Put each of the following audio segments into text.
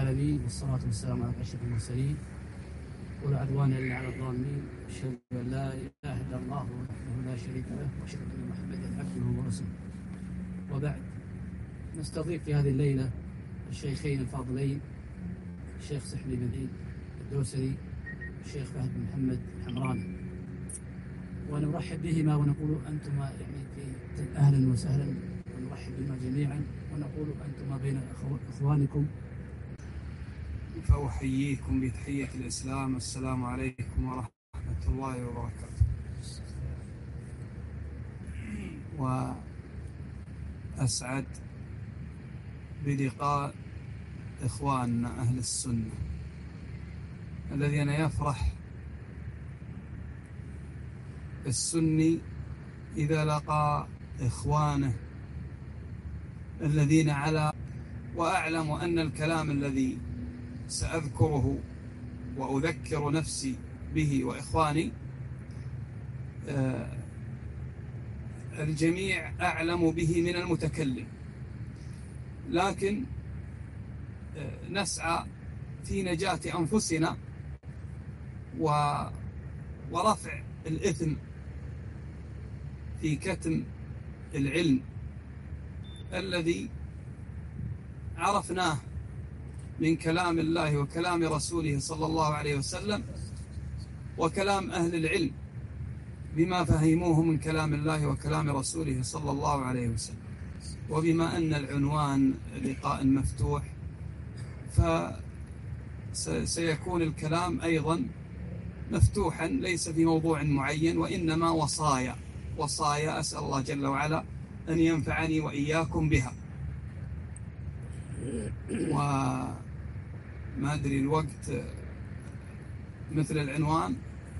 العالمين، والصلاة والسلام على أشرف المرسلين، ولا عدوان إلا على الظالمين. أشهد أن لا إله إلا الله وحده لا شريك له، وأشهد أن محمدا عبده ورسوله. وبعد، نستضيف في هذه الليلة الشيخين الفاضلين، الشيخ سحلي بن عيد الدوسري والشيخ فهد بن محمد الحمراني، ونرحب بهما ونقول أنتما أهلا وسهلا، ونرحب بهما جميعا ونقول أنتما بين إخوانكم. فأحييكم بتحية الإسلام، السلام عليكم ورحمة الله وبركاته. وأسعد بلقاء إخواننا أهل السنة الذين يفرح السني إذا لقى إخوانه الذين على. وأعلم أن الكلام الذي سأذكره وأذكر نفسي به وإخواني الجميع أعلم به من المتكلم، لكن نسعى في نجاة أنفسنا ورفع الإثم في كتم العلم الذي عرفناه من كلام الله وكلام رسوله صلى الله عليه وسلم، وكلام أهل العلم بما فهموه من كلام الله وكلام رسوله صلى الله عليه وسلم. وبما أن العنوان لقاء مفتوح، فسيكون الكلام أيضا مفتوحا، ليس في موضوع معين، وإنما وصايا أسأل الله جل وعلا أن ينفعني وإياكم بها. وما أدري الوقت مثل العنوان.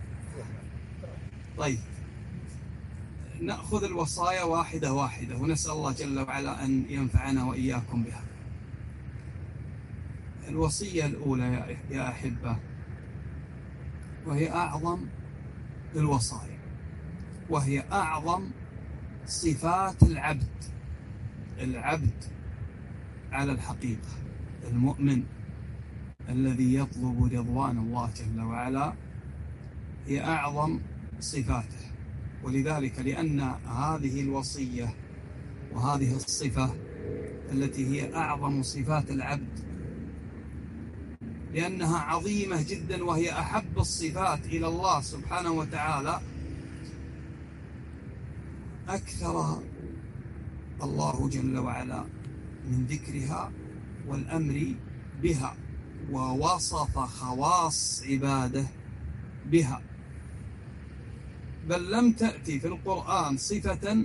طيب، نأخذ الوصايا واحدة واحدة، ونسأل الله جل وعلا أن ينفعنا وإياكم بها. الوصية الأولى يا أحبة، وهي أعظم الوصايا، وهي أعظم صفات العبد على الحقيقة، المؤمن الذي يطلب رضوان الله جل وعلا، هي أعظم صفاته. ولذلك لأن هذه الوصية وهذه الصفة التي هي أعظم صفات العبد، لأنها عظيمة جدا وهي أحب الصفات إلى الله سبحانه وتعالى، أكثر الله جل وعلا من ذكرها والأمر بها، ووصف خواص عباده بها. بل لم تأتي في القرآن صفة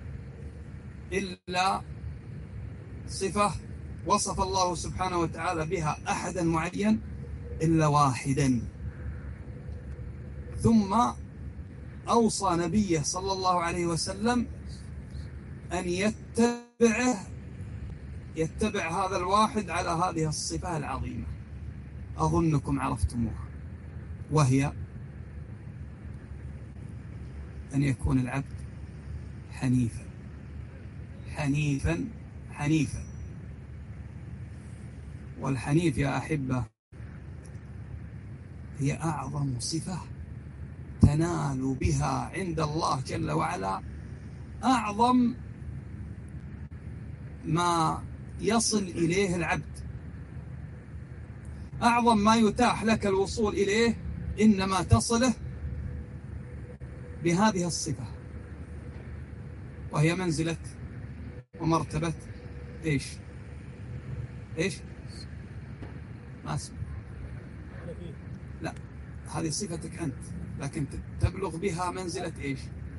إلا صفة وصف الله سبحانه وتعالى بها أحدا معين إلا واحدا، ثم أوصى نبيه صلى الله عليه وسلم أن يتبع هذا الواحد على هذه الصفة العظيمة. أظنكم عرفتموها، وهي أن يكون العبد حنيفا. والحنيف يا أحبة هي أعظم صفة تنال بها عند الله جل وعلا أعظم ما يصل إليه العبد، أعظم ما يتاح لك الوصول إليه، إنما تصله بهذه الصفة، وهي منزلة ومرتبة إيش ما اسمه، لا، هذه صفتك أنت، لكن تبلغ بها منزلة إيش؟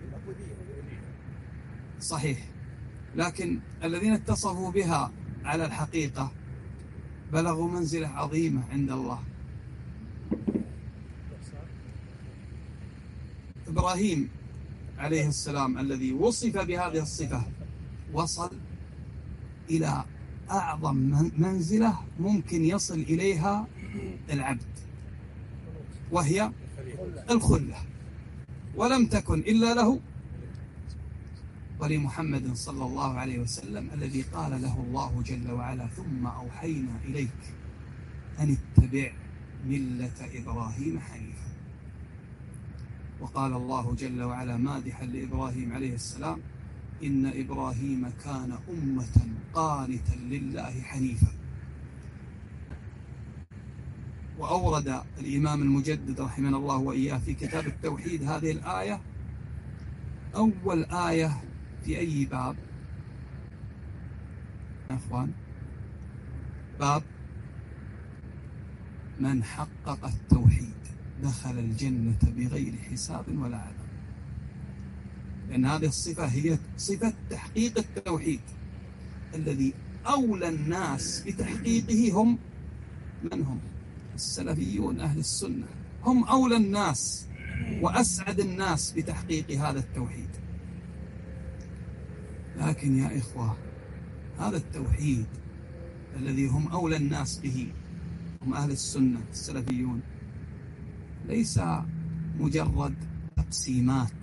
صحيح، لكن الذين اتصفوا بها على الحقيقة بلغوا منزلة عظيمة عند الله. إبراهيم عليه السلام الذي وصف بهذه الصفة وصل إلى أعظم منزلة ممكن يصل إليها العبد، وهي الخلة، ولم تكن إلا له ولمحمد صلى الله عليه وسلم، الذي قال له الله جل وعلا: ثم أوحينا إليك أن اتبع ملة إبراهيم حنيفا. وقال الله جل وعلا مادحا لإبراهيم عليه السلام: إن إبراهيم كان أمة قانتا لله حنيفا. وأورد الإمام المجدد رحمه الله وإياه في كتاب التوحيد هذه الآية، أول آية في أي باب يا أخوان؟ باب من حقق التوحيد دخل الجنة بغير حساب ولا عذاب. لأن هذه الصفة هي صفة تحقيق التوحيد، الذي أولى الناس بتحقيقه هم من هم؟ السلفيون أهل السنة، هم أولى الناس وأسعد الناس بتحقيق هذا التوحيد. لكن يا إخوة، هذا التوحيد الذي هم أولى الناس به، هم أهل السنة السلفيون، ليس مجرد تقسيمات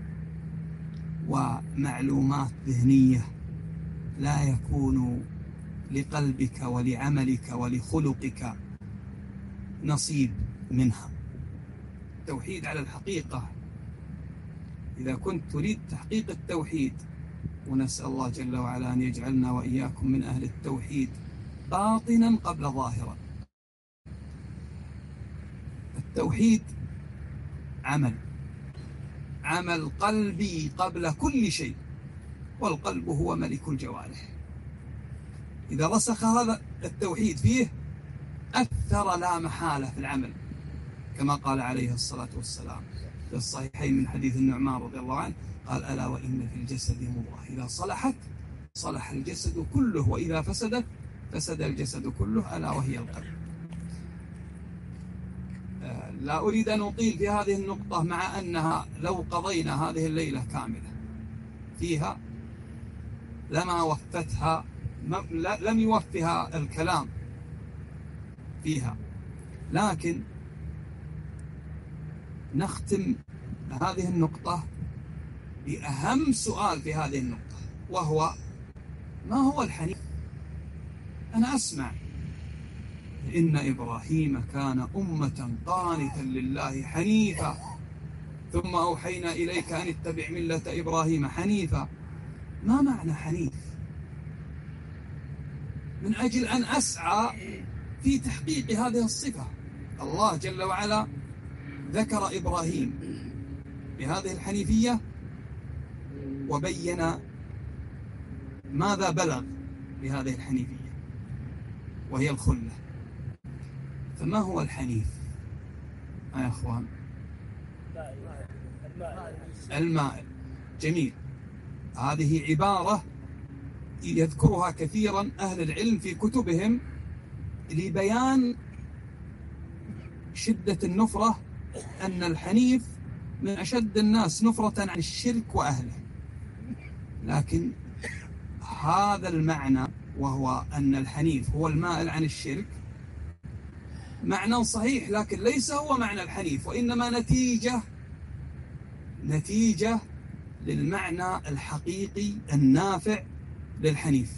ومعلومات ذهنية لا يكون لقلبك ولعملك ولخلقك نصيب منها. التوحيد على الحقيقة، إذا كنت تريد تحقيق التوحيد، ونسأل الله جل وعلا أن يجعلنا وإياكم من أهل التوحيد باطنا قبل ظاهرا. التوحيد عمل قلبي قبل كل شيء، والقلب هو ملك الجوارح. إذا رسخ هذا التوحيد فيه أثر لا محالة في العمل، كما قال عليه الصلاة والسلام في الصحيحين من حديث النعمان رضي الله عنه قال: ألا وإن في الجسد مضغة إذا صلحت صلح الجسد كله، وإذا فسدت فسد الجسد كله، ألا وهي القلب. لا أريد أن أطيل في هذه النقطة، مع أنها لو قضينا هذه الليلة كاملة فيها لما وفتها، لم يوفها الكلام فيها. لكن نختم هذه النقطة بأهم سؤال في هذه النقطة، وهو: ما هو الحنيف؟ أنا أسمع إن إبراهيم كان أمة قانتا لله حنيفا، ثم أوحينا إليك أن اتبع ملة إبراهيم حنيفا. ما معنى حنيف؟ من أجل أن أسعى في تحقيق هذه الصفة. الله جل وعلا ذكر إبراهيم بهذه الحنيفية وبين ماذا بلغ بهذه الحنيفية، وهي الخلة. فما هو الحنيف يا أخوان؟ المائل. جميل. هذه عبارة يذكرها كثيرا أهل العلم في كتبهم لبيان شدة النفرة، أن الحنيف من أشد الناس نفرة عن الشرك وأهله. لكن هذا المعنى، وهو أن الحنيف هو المائل عن الشرك، معنى صحيح، لكن ليس هو معنى الحنيف، وإنما نتيجة للمعنى الحقيقي النافع للحنيف.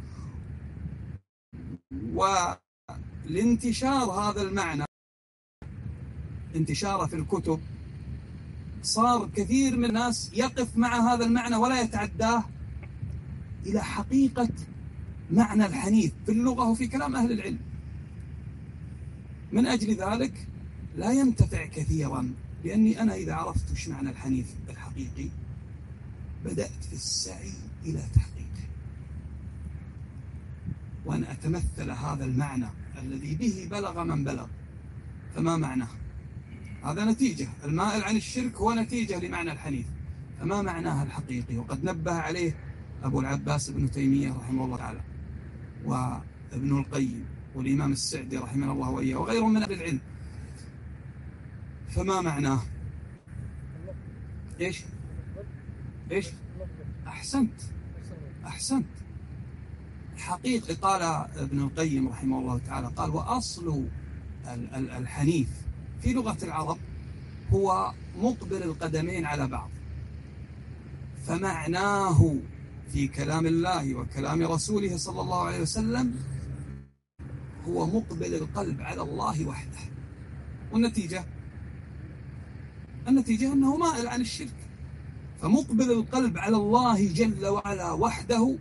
ولانتشار هذا المعنى، انتشاره في الكتب، صار كثير من الناس يقف مع هذا المعنى ولا يتعداه إلى حقيقة معنى الحنيف في اللغة وفي كلام أهل العلم. من أجل ذلك لا ينتفع كثيرا، لأني أنا إذا عرفت وش معنى الحنيف الحقيقي بدأت في السعي إلى تحقيقه، وأن أتمثل هذا المعنى الذي به بلغ من بلغ. فما معناه؟ هذا نتيجة. المائل عن الشرك هو نتيجة لمعنى الحنيف، فما معناها الحقيقي؟ وقد نبه عليه أبو العباس ابن تيمية رحمه الله تعالى، وابن القيم، والإمام السعدي رحمه الله وإياه، وغيرهم من أهل العلم. فما معناه؟ إيش؟ أحسنت. حقيقة قال ابن القيم رحمه الله تعالى، قال: وأصل الحنيف في لغة العرب هو مقبل القدمين على بعض. فمعناه في كلام الله وكلام رسوله صلى الله عليه وسلم هو مقبل القلب على الله وحده، والنتيجة أنه مائل عن الشرك. فمقبل القلب على الله جل وعلا وحده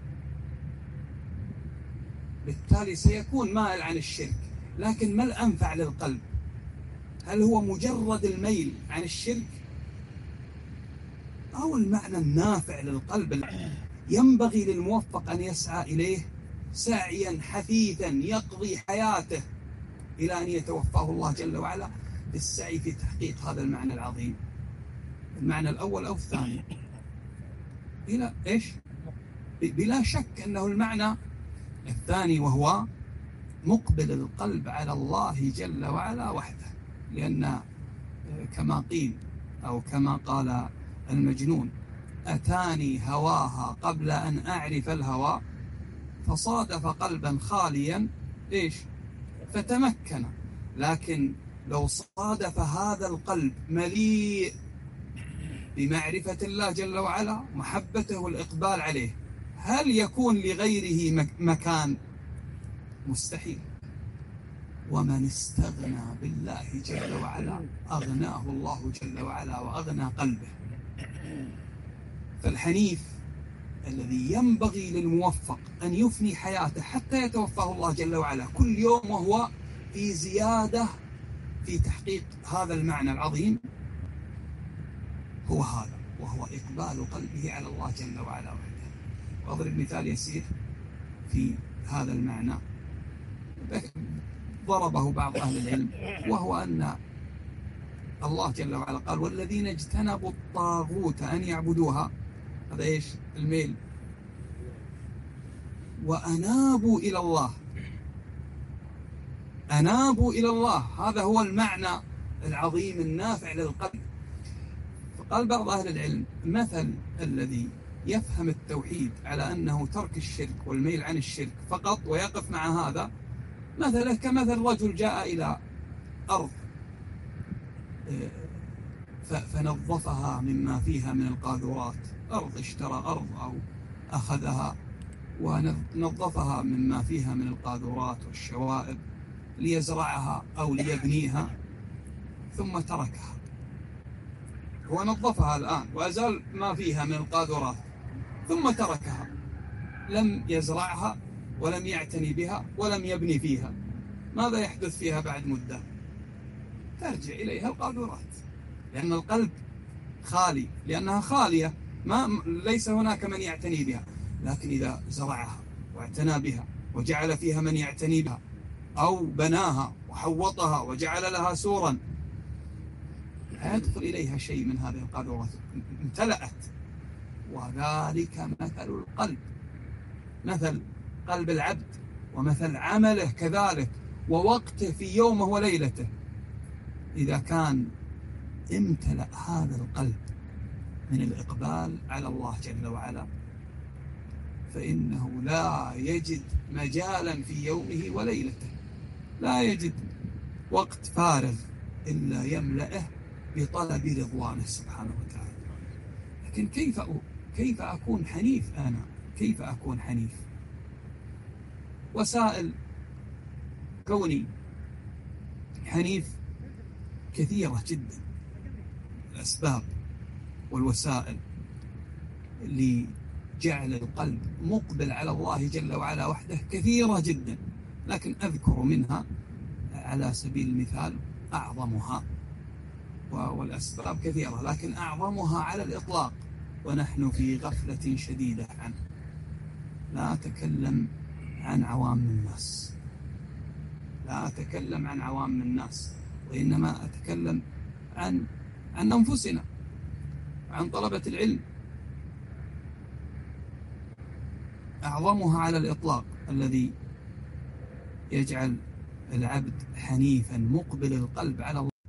بالتالي سيكون مائل عن الشرك. لكن ما الأنفع للقلب؟ هل هو مجرد الميل عن الشرك، أو المعنى النافع للقلب ينبغي للموفق أن يسعى إليه سعيا حثيثا يقضي حياته إلى أن يتوفاه الله جل وعلا بالسعي في تحقيق هذا المعنى العظيم؟ المعنى الأول أو الثاني؟ بلا شك أنه المعنى الثاني، وهو مقبل القلب على الله جل وعلا وحده. لأن كما قيل أو كما قال المجنون: أتاني هواها قبل أن أعرف الهوى، فصادف قلبا خاليا فتمكن. لكن لو صادف هذا القلب مليء بمعرفة الله جل وعلا محبته والإقبال عليه، هل يكون لغيره مكان؟ مستحيل. ومن استغنى بالله جل وعلا أغناه الله جل وعلا وأغنى قلبه. فالحنيف الذي ينبغي للموفق أن يفني حياته حتى يتوفاه الله جل وعلا كل يوم وهو في زيادة في تحقيق هذا المعنى العظيم، هو هذا، وهو إقبال قلبه على الله جل وعلا وحده. وأضرب مثال يسير في هذا المعنى ضربه بعض أهل العلم، وهو أن الله جل وعلا قال: والذين اجتنبوا الطاغوت أن يعبدوها، هذا الميل، وأنابوا إلى الله. أنابوا إلى الله، هذا هو المعنى العظيم النافع للقلب. فقال بعض أهل العلم: مثل الذي يفهم التوحيد على أنه ترك الشرك والميل عن الشرك فقط ويقف مع هذا، مثلا كمثل رجل جاء إلى أرض فنظفها مما فيها من القاذورات. أرض اشترى أرض أو أخذها ونظفها مما فيها من القاذورات والشوائب ليزرعها أو ليبنيها، ثم تركها. هو نظفها الآن وأزال ما فيها من القاذورات، ثم تركها، لم يزرعها ولم يعتني بها ولم يبني فيها. ماذا يحدث فيها بعد مدة؟ ترجع إليها القاذورات، لأن القلب خالي، لأنها خالية، ليس هناك من يعتني بها. لكن إذا زرعها واعتنى بها وجعل فيها من يعتني بها، أو بناها وحوطها وجعل لها سورا، لا يدخل إليها شيء من هذه القاذورات، امتلأت. وذلك مثل القلب، مثل قلب العبد ومثل عمله كذلك، ووقته في يومه وليلته. إذا كان امتلأ هذا القلب من الإقبال على الله جل وعلا، فإنه لا يجد مجالا في يومه وليلته، لا يجد وقت فارغ إلا يملأه بطلب رضوانه سبحانه وتعالى. لكن كيف أكون حنيف أنا؟ كيف أكون حنيف؟ وسائل كوني حنيف كثيرة جدا، الأسباب والوسائل لجعل القلب مقبل على الله جل وعلا وحده كثيرة جدا، لكن أذكر منها على سبيل المثال أعظمها، والأسباب كثيرة لكن أعظمها على الإطلاق ونحن في غفلة شديدة عنه. لا أتكلم عن عوام الناس، لا أتكلم عن عوام الناس، وإنما أتكلم عن أنفسنا، عن طلبة العلم. أعظمها على الإطلاق الذي يجعل العبد حنيفا مقبل القلب على الله،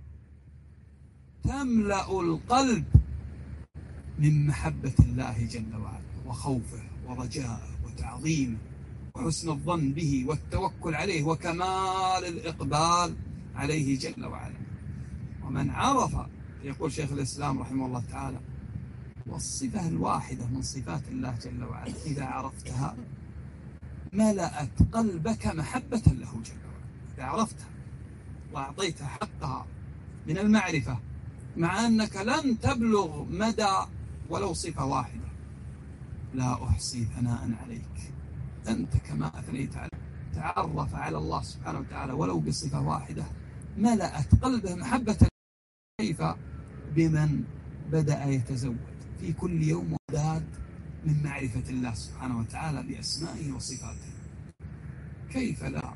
تملأ القلب من محبة الله جل وعلا وخوفه ورجائه وتعظيمه وحسن الظن به والتوكل عليه وكمال الإقبال عليه جل وعلا. ومن عرف، يقول شيخ الإسلام رحمه الله تعالى: والصفة الواحدة من صفات الله جل وعلا إذا عرفتها ملأت قلبك محبة له جل وعلا. إذا عرفتها وأعطيتها حقها من المعرفة، مع أنك لن تبلغ مدى ولو صفة واحدة، لا أحصي ثناء عليك، أنت كما أثنيت عليك. تعرف على الله سبحانه وتعالى ولو بصفة واحدة، ملأت قلبه محبة. كيف بمن بدأ يتزود في كل يوم وزاد من معرفة الله سبحانه وتعالى بأسمائه وصفاته؟ كيف لا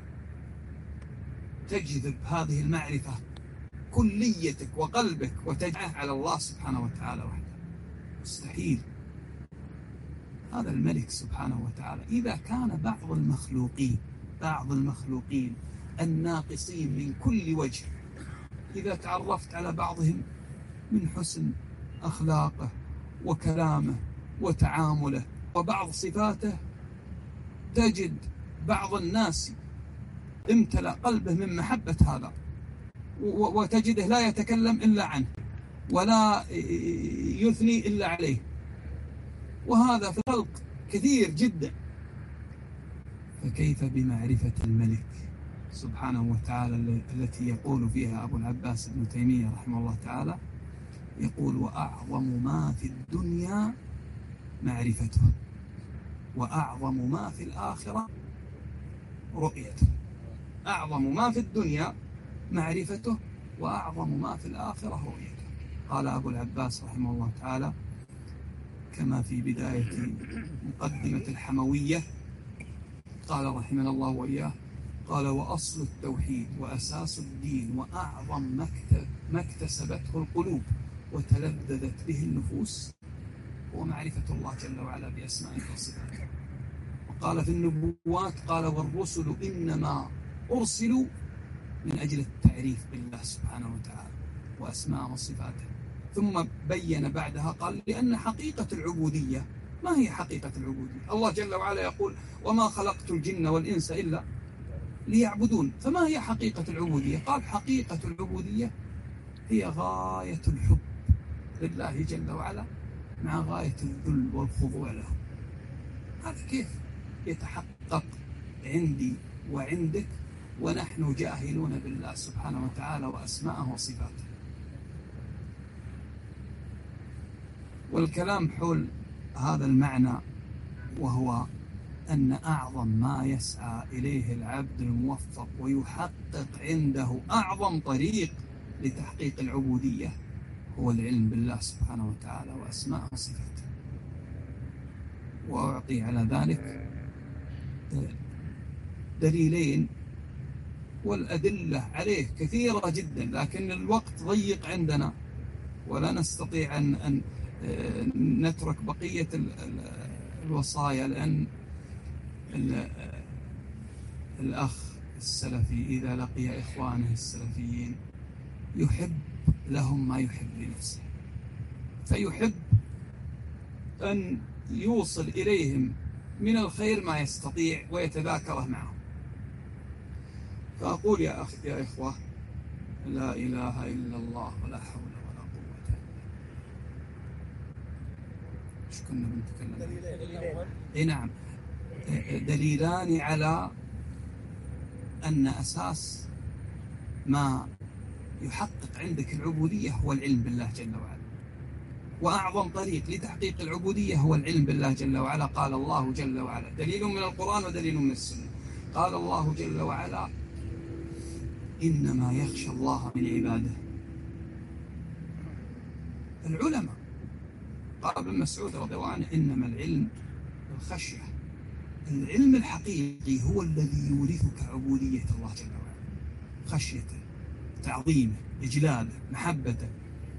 تجذب هذه المعرفة كليتك وقلبك وتجعله على الله سبحانه وتعالى وحده؟ مستحيل. هذا الملك سبحانه وتعالى إذا كان بعض المخلوقين الناقصين من كل وجه، إذا تعرفت على بعضهم من حسن أخلاقه وكلامه وتعامله وبعض صفاته، تجد بعض الناس امتلأ قلبه من محبة هذا، وتجده لا يتكلم إلا عنه ولا يثني إلا عليه، وهذا في الخلق كثير جدا. فكيف بمعرفة الملك سبحانه وتعالى التي يقول فيها أبو العباس ابن تيمية رحمه الله تعالى، يقول: وأعظم ما في الدنيا معرفته، وأعظم ما في الآخرة رؤيته. أعظم ما في الدنيا معرفته، وأعظم ما في الآخرة رؤيته. قال أبو العباس رحمه الله تعالى كما في بداية مقدمة الحموية، قال رحمنا الله وإياه: قال: وأصل التوحيد وأساس الدين وأعظم ما اكتسبته القلوب وتلذذت به النفوس هو معرفة الله جل وعلا بأسمائه وصفاته. وقال في النبوات: قال: والرسل إنما أرسلوا من أجل التعريف بالله سبحانه وتعالى وأسماء وصفاته. ثم بين بعدها قال: لأن حقيقة العبودية، ما هي حقيقة العبودية؟ الله جل وعلا يقول: وما خلقت الجن والإنس إلا ليعبدون. فما هي حقيقة العبودية؟ قال: حقيقة العبودية هي غاية الحب لله جل وعلا مع غاية الذل والخضوع له. هذا كيف يتحقق عندي وعندك ونحن جاهلون بالله سبحانه وتعالى وأسماءه وصفاته؟ والكلام حول هذا المعنى، وهو أن أعظم ما يسعى إليه العبد الموفق ويحقق عنده أعظم طريق لتحقيق العبودية هو العلم بالله سبحانه وتعالى وأسماءه وصفاته. وأعطي على ذلك دليلين، والأدلة عليه كثيرة جدا، لكن الوقت ضيق عندنا ولا نستطيع أن نترك بقية الوصايا، لأن الأخ السلفي إذا لقي إخوانه السلفيين يحب لهم ما يحب لنفسه، فيحب أن يوصل إليهم من الخير ما يستطيع ويتذاكره معهم. فأقول يا إخوة: لا إله إلا الله ولا حول ولا قوة إلا بالله. إيش كنا بنتكلم؟ إيه نعم، دليلان على أن أساس ما يحقق عندك العبودية هو العلم بالله جل وعلا، وأعظم طريق لتحقيق العبودية هو العلم بالله جل وعلا. قال الله جل وعلا، دليل من القرآن ودليل من السنة، قال الله جل وعلا: إنما يخشى الله من عباده العلماء. قال ابن مسعود رضي الله عنه: إنما العلم الخشية. العلم الحقيقي هو الذي يورثك عبودية الله جل وعلا، خشيته، تعظيمه، إجلاله، محبته.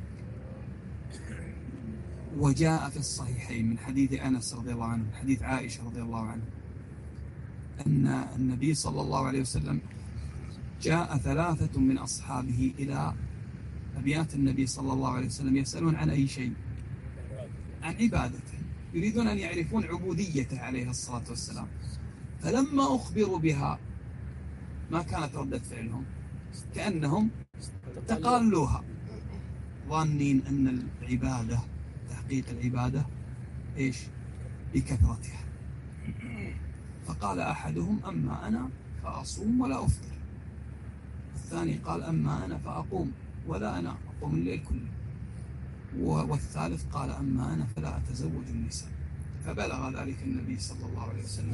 وجاء في الصحيحين من حديث أنس رضي الله عنه، من حديث عائشة رضي الله عنه، أن النبي صلى الله عليه وسلم جاء 3 من أصحابه إلى أبيات النبي صلى الله عليه وسلم يسألون عن أي شيء، عن عبادته، يريدون أن يعرفون عبوديته عليه الصلاة والسلام. فلما أخبروا بها ما كانت ردة فعلهم؟ كأنهم تقالوها، ظانين أن العبادة، تحقيق العبادة إيش؟ بكثرتها. فقال أحدهم: أما أنا فأصوم ولا أفطر. الثاني قال: أما أنا فأقوم ولا أنام، أقوم الليل كله. والثالث قال: أما أنا فلا أتزوج النساء. فبلغ ذلك النبي صلى الله عليه وسلم،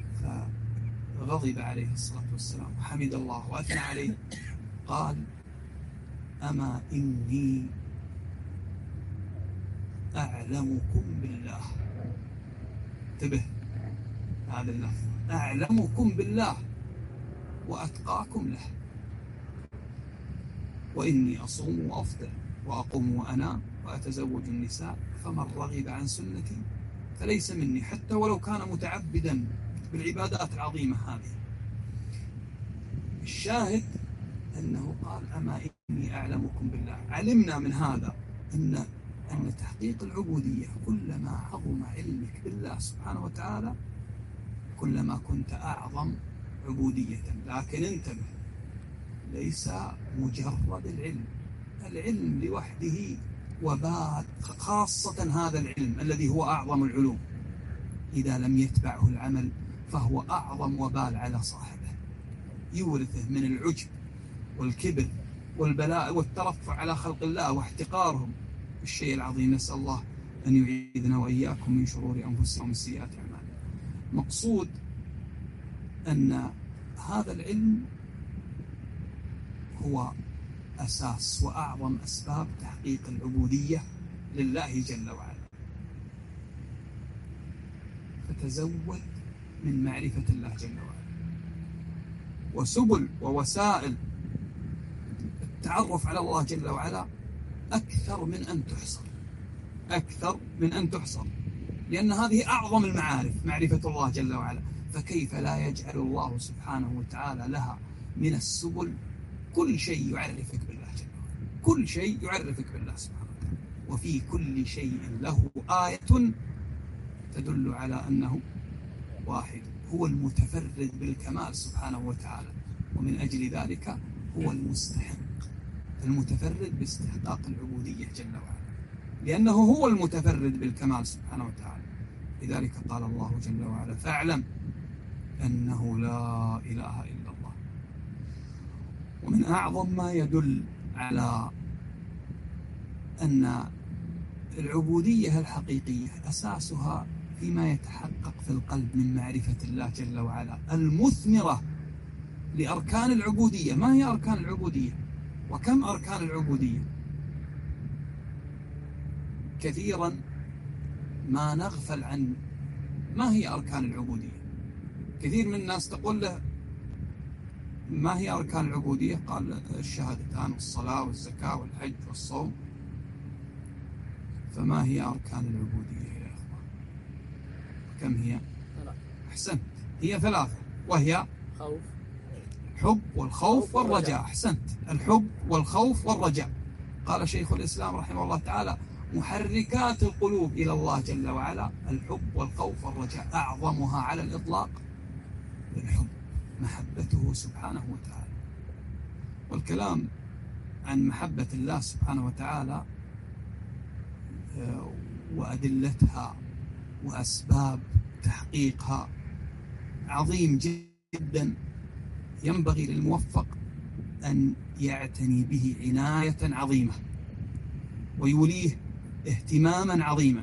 فغضب عليه الصلاة والسلام وحمد الله وأثنى عليه. قال: أما إني أعلمكم بالله. انتبه هذا اللفظ: أعلمكم بالله وأتقاكم له، وإني أصوم وأفطر وأقوم وأنام وأتزوج النساء، فمن رغب عن سنتي فليس مني، حتى ولو كان متعبدا بالعبادات العظيمة هذه. الشاهد أنه قال: أما إني أعلمكم بالله. علمنا من هذا أن تحقيق العبودية كلما عظم علمك بالله سبحانه وتعالى كلما كنت أعظم عبودية. لكن انتبه، ليس مجرد العلم لوحده وبال، خاصة هذا العلم الذي هو أعظم العلوم، إذا لم يتبعه العمل فهو أعظم وبال على صاحبه، يورثه من العجب والكبر والبلاء والترفع على خلق الله واحتقارهم. الشيء العظيم، نسأل الله أن يعيذنا وإياكم من شرور أنفسنا ومن سيئات أعمالنا. مقصود أن هذا العلم هو أساس وأعظم أسباب تحقيق العبودية لله جل وعلا. فتزود من معرفة الله جل وعلا، وسبل ووسائل التعرف على الله جل وعلا أكثر من أن تحصر، لأن هذه أعظم المعارف، معرفة الله جل وعلا. فكيف لا يجعل الله سبحانه وتعالى لها من السبل كل شيء يعرفك بالله جل وعلا، كل شيء يعرفك بالله سبحانه وتعالى، وفي كل شيء له آية تدل على أنه واحد، هو المتفرد بالكمال سبحانه وتعالى، ومن أجل ذلك هو المتفرد باستحقاق العبودية جل وعلا، لأنه هو المتفرد بالكمال سبحانه وتعالى. لذلك قال الله جل وعلا: فاعلم أنه لا إله إلا الله. ومن أعظم ما يدل على أن العبودية الحقيقية أساسها فيما يتحقق في القلب من معرفة الله جل وعلا المثمرة لأركان العبودية. ما هي أركان العبودية؟ وكم أركان العبودية؟ كثيرا ما نغفل عن ما هي أركان العبودية. كثير من الناس تقول له: ما هي أركان العبودية؟ قال: الشهادتان والصلاة والزكاة والحج والصوم. فما هي أركان العبودية يا أخوان؟ كم هي؟ أحسنت، هي ثلاثة، وهي الحب والخوف والرجاء. أحسنت، الحب والخوف والرجاء. قال شيخ الإسلام رحمه الله تعالى: محركات القلوب إلى الله جل وعلا الحب والخوف والرجاء، أعظمها على الإطلاق الحب، محبته سبحانه وتعالى. والكلام عن محبة الله سبحانه وتعالى وأدلتها وأسباب تحقيقها عظيم جدا، ينبغي للموفق أن يعتني به عناية عظيمة ويوليه اهتماما عظيما.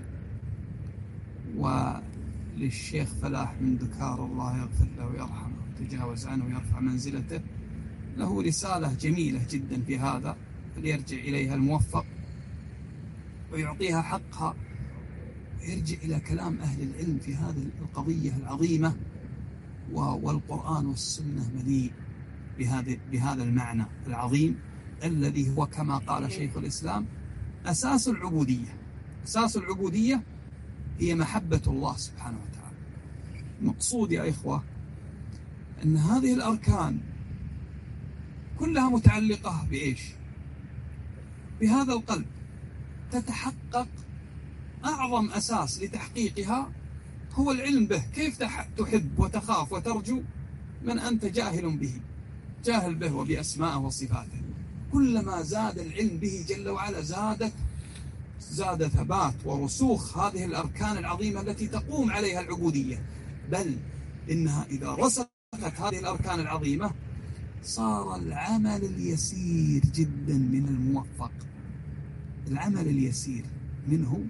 وللشيخ فلاح من دكار، الله يغفر له ويرحمه ويتجاوز عنه ويرفع منزلته، له رسالة جميلة جدا في هذا، فليرجع إليها الموفق ويعطيها حقها، ويرجع إلى كلام أهل العلم في هذه القضية العظيمة. والقرآن والسنة مليء بهذا المعنى العظيم الذي هو كما قال شيخ الإسلام أساس العبودية. أساس العبودية هي محبة الله سبحانه وتعالى. المقصود يا إخوة أن هذه الأركان كلها متعلقة بإيش؟ بهذا القلب. تتحقق أعظم أساس لتحقيقها هو العلم به. كيف تحب وتخاف وترجو من أنت جاهل به وبأسمائه وصفاته؟ كلما زاد العلم به جل وعلا زاد ثبات ورسوخ هذه الأركان العظيمة التي تقوم عليها العبودية. بل إنها إذا رسخت هذه الأركان العظيمة صار العمل اليسير جدا من الموفق، العمل اليسير منه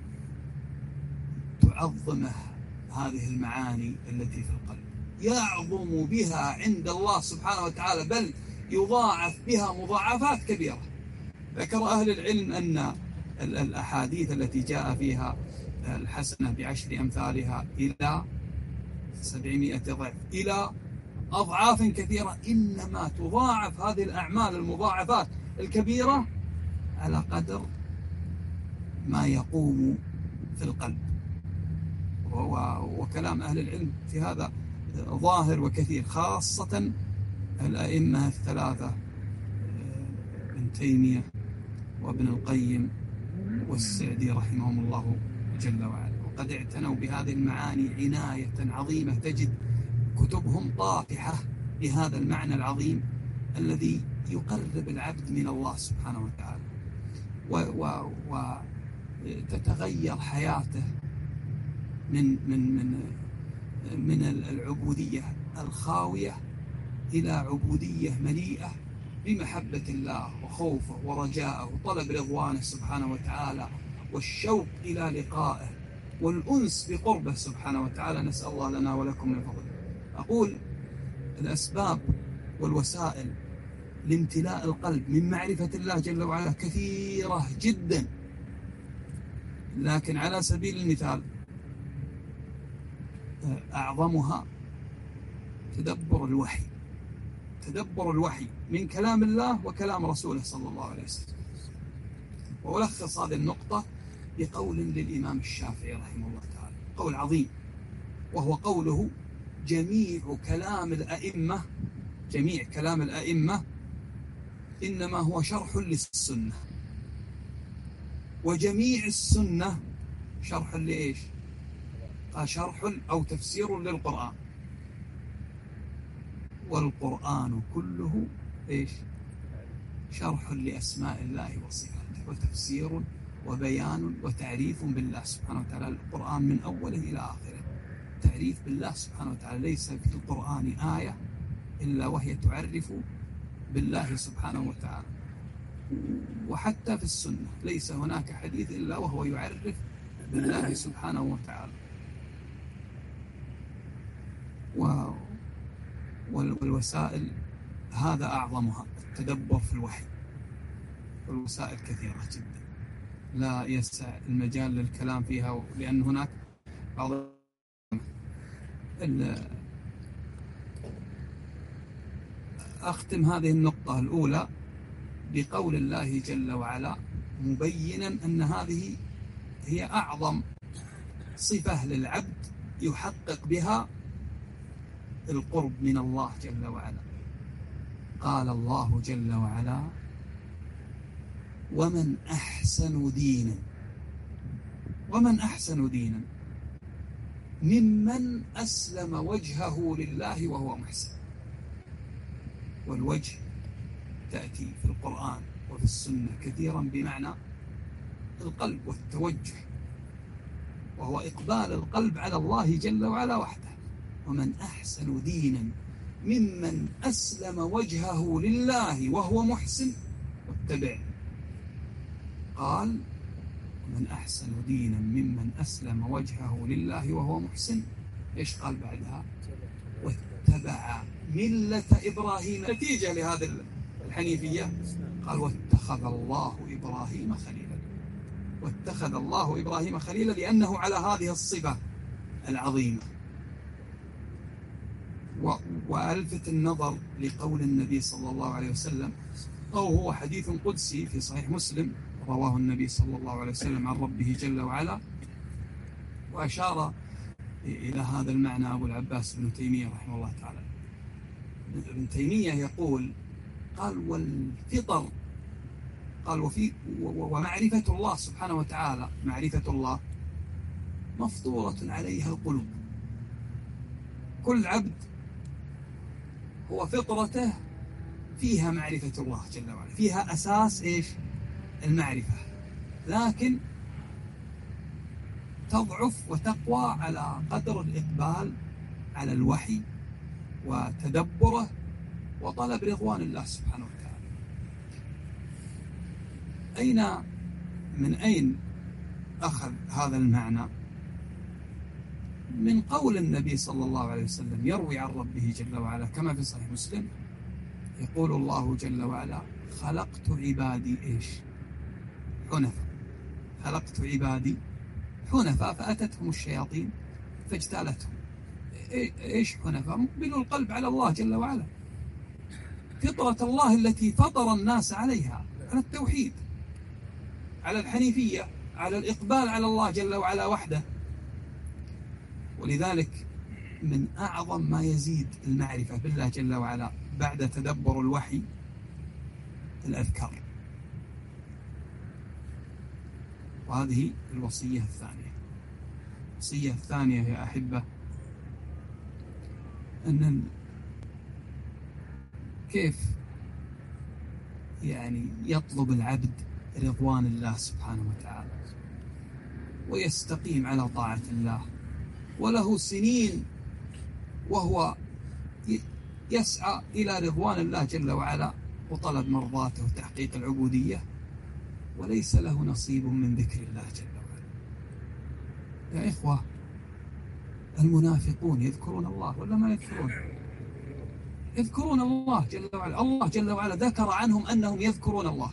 تعظمه هذه المعاني التي في القلب، يعظم بها عند الله سبحانه وتعالى، بل يضاعف بها مضاعفات كبيرة. ذكر أهل العلم أن الأحاديث التي جاء فيها الحسنة ب10 أمثالها إلى 700 ضعف إلى أضعاف كثيرة، إنما تضاعف هذه الأعمال المضاعفات الكبيرة على قدر ما يقوم في القلب. وكلام أهل العلم في هذا ظاهر وكثير، خاصة الأئمة الثلاثة ابن تيمية وابن القيم والسعدي رحمهم الله جل وعلا، وقد اعتنوا بهذه المعاني عناية عظيمة، تجد كتبهم طافحة بهذا المعنى العظيم الذي يقرب العبد من الله سبحانه وتعالى، وتتغير حياته من العبودية الخاوية إلى عبودية مليئة بمحبة الله وخوفه ورجاءه وطلب رضوانه سبحانه وتعالى والشوق إلى لقائه والأنس بقربه سبحانه وتعالى. نسأل الله لنا ولكم من فضله. أقول الأسباب والوسائل لامتلاء القلب من معرفة الله جل وعلا كثيرة جدا، لكن على سبيل المثال أعظمها تدبر الوحي، تدبر الوحي من كلام الله وكلام رسوله صلى الله عليه وسلم. وألخص هذه النقطة بقول للإمام الشافعي رحمه الله تعالى، قول عظيم، وهو قوله: جميع كلام الأئمة إنما هو شرح للسنة، وجميع السنة شرح لإيش؟ قال شرح أو تفسير للقرآن، والقرآن كله إيش؟ شرح لأسماء الله وصفاته، وتفسير وبيان وتعريف بالله سبحانه وتعالى. القرآن من أوله إلى آخره تعريف بالله سبحانه وتعالى، ليس في القرآن آية إلا وهي تعرف بالله سبحانه وتعالى، وحتى في السنة ليس هناك حديث إلا وهو يعرف بالله سبحانه وتعالى. والوسائل هذا أعظمها التدبر في الوحي، والوسائل كثيرة جدا لا يسع المجال للكلام فيها، لأن هناك بعض أختم هذه النقطة الأولى بقول الله جل وعلا مبينا أن هذه هي أعظم صفة للعبد يحقق بها القرب من الله جل وعلا. قال الله جل وعلا: ومن أحسن دينا ممن أسلم وجهه لله وهو محسن. والوجه تأتي في القرآن وفي السنة كثيرا بمعنى القلب والتوجه، وهو إقبال القلب على الله جل وعلا وحده. ومن أحسن دينا ممن أسلم وجهه لله وهو محسن واتبع. قال: ومن أحسن دينا ممن أسلم وجهه لله وهو محسن. إيش قال بعدها؟ واتبع ملة إبراهيم. نتيجة لهذه الحنيفية قال: واتخذ الله إبراهيم خليلا. واتخذ الله إبراهيم خليلا لأنه على هذه الصفة العظيمة. وألفت النظر لقول النبي صلى الله عليه وسلم، أو هو حديث قدسي في صحيح مسلم رواه النبي صلى الله عليه وسلم عن ربه جل وعلا، وأشار إلى هذا المعنى أبو العباس ابن تيمية رحمه الله تعالى. ابن تيمية يقول، قال: والفطر، قال ومعرفة الله سبحانه وتعالى، معرفة الله مفطورة عليها القلوب. كل عبد هو فطرته فيها معرفة الله جل وعلا، فيها أساس إيش؟ المعرفة، لكن تضعف وتقوى على قدر الإقبال على الوحي وتدبره وطلب رضوان الله سبحانه وتعالى. من أين أخذ هذا المعنى؟ من قول النبي صلى الله عليه وسلم يروي عن ربه جل وعلا كما في صحيح مسلم، يقول الله جل وعلا: خلقت عبادي حنفاء. خلقت عبادي حنفاء فأتتهم الشياطين فاجتالتهم. حنفاء؟ مقبلوا القلب على الله جل وعلا، فطرة الله التي فطر الناس عليها، على التوحيد، على الحنيفية، على الإقبال على الله جل وعلا وحده. ولذلك من أعظم ما يزيد المعرفة بالله جل وعلا بعد تدبر الوحي الأذكار. وهذه الوصية الثانية. الوصية الثانية يا أحبة أن كيف يطلب العبد رضوان الله سبحانه وتعالى ويستقيم على طاعة الله، وله سنين وهو يسعى إلى رضوان الله جل وعلا وطلب مرضاته وتحقيق العبودية، وليس له نصيب من ذكر الله جل وعلا. يا إخوة، المنافقون يذكرون الله ولا ما يذكرون؟ يذكرون الله جل وعلا. الله جل وعلا ذكر عنهم أنهم يذكرون الله،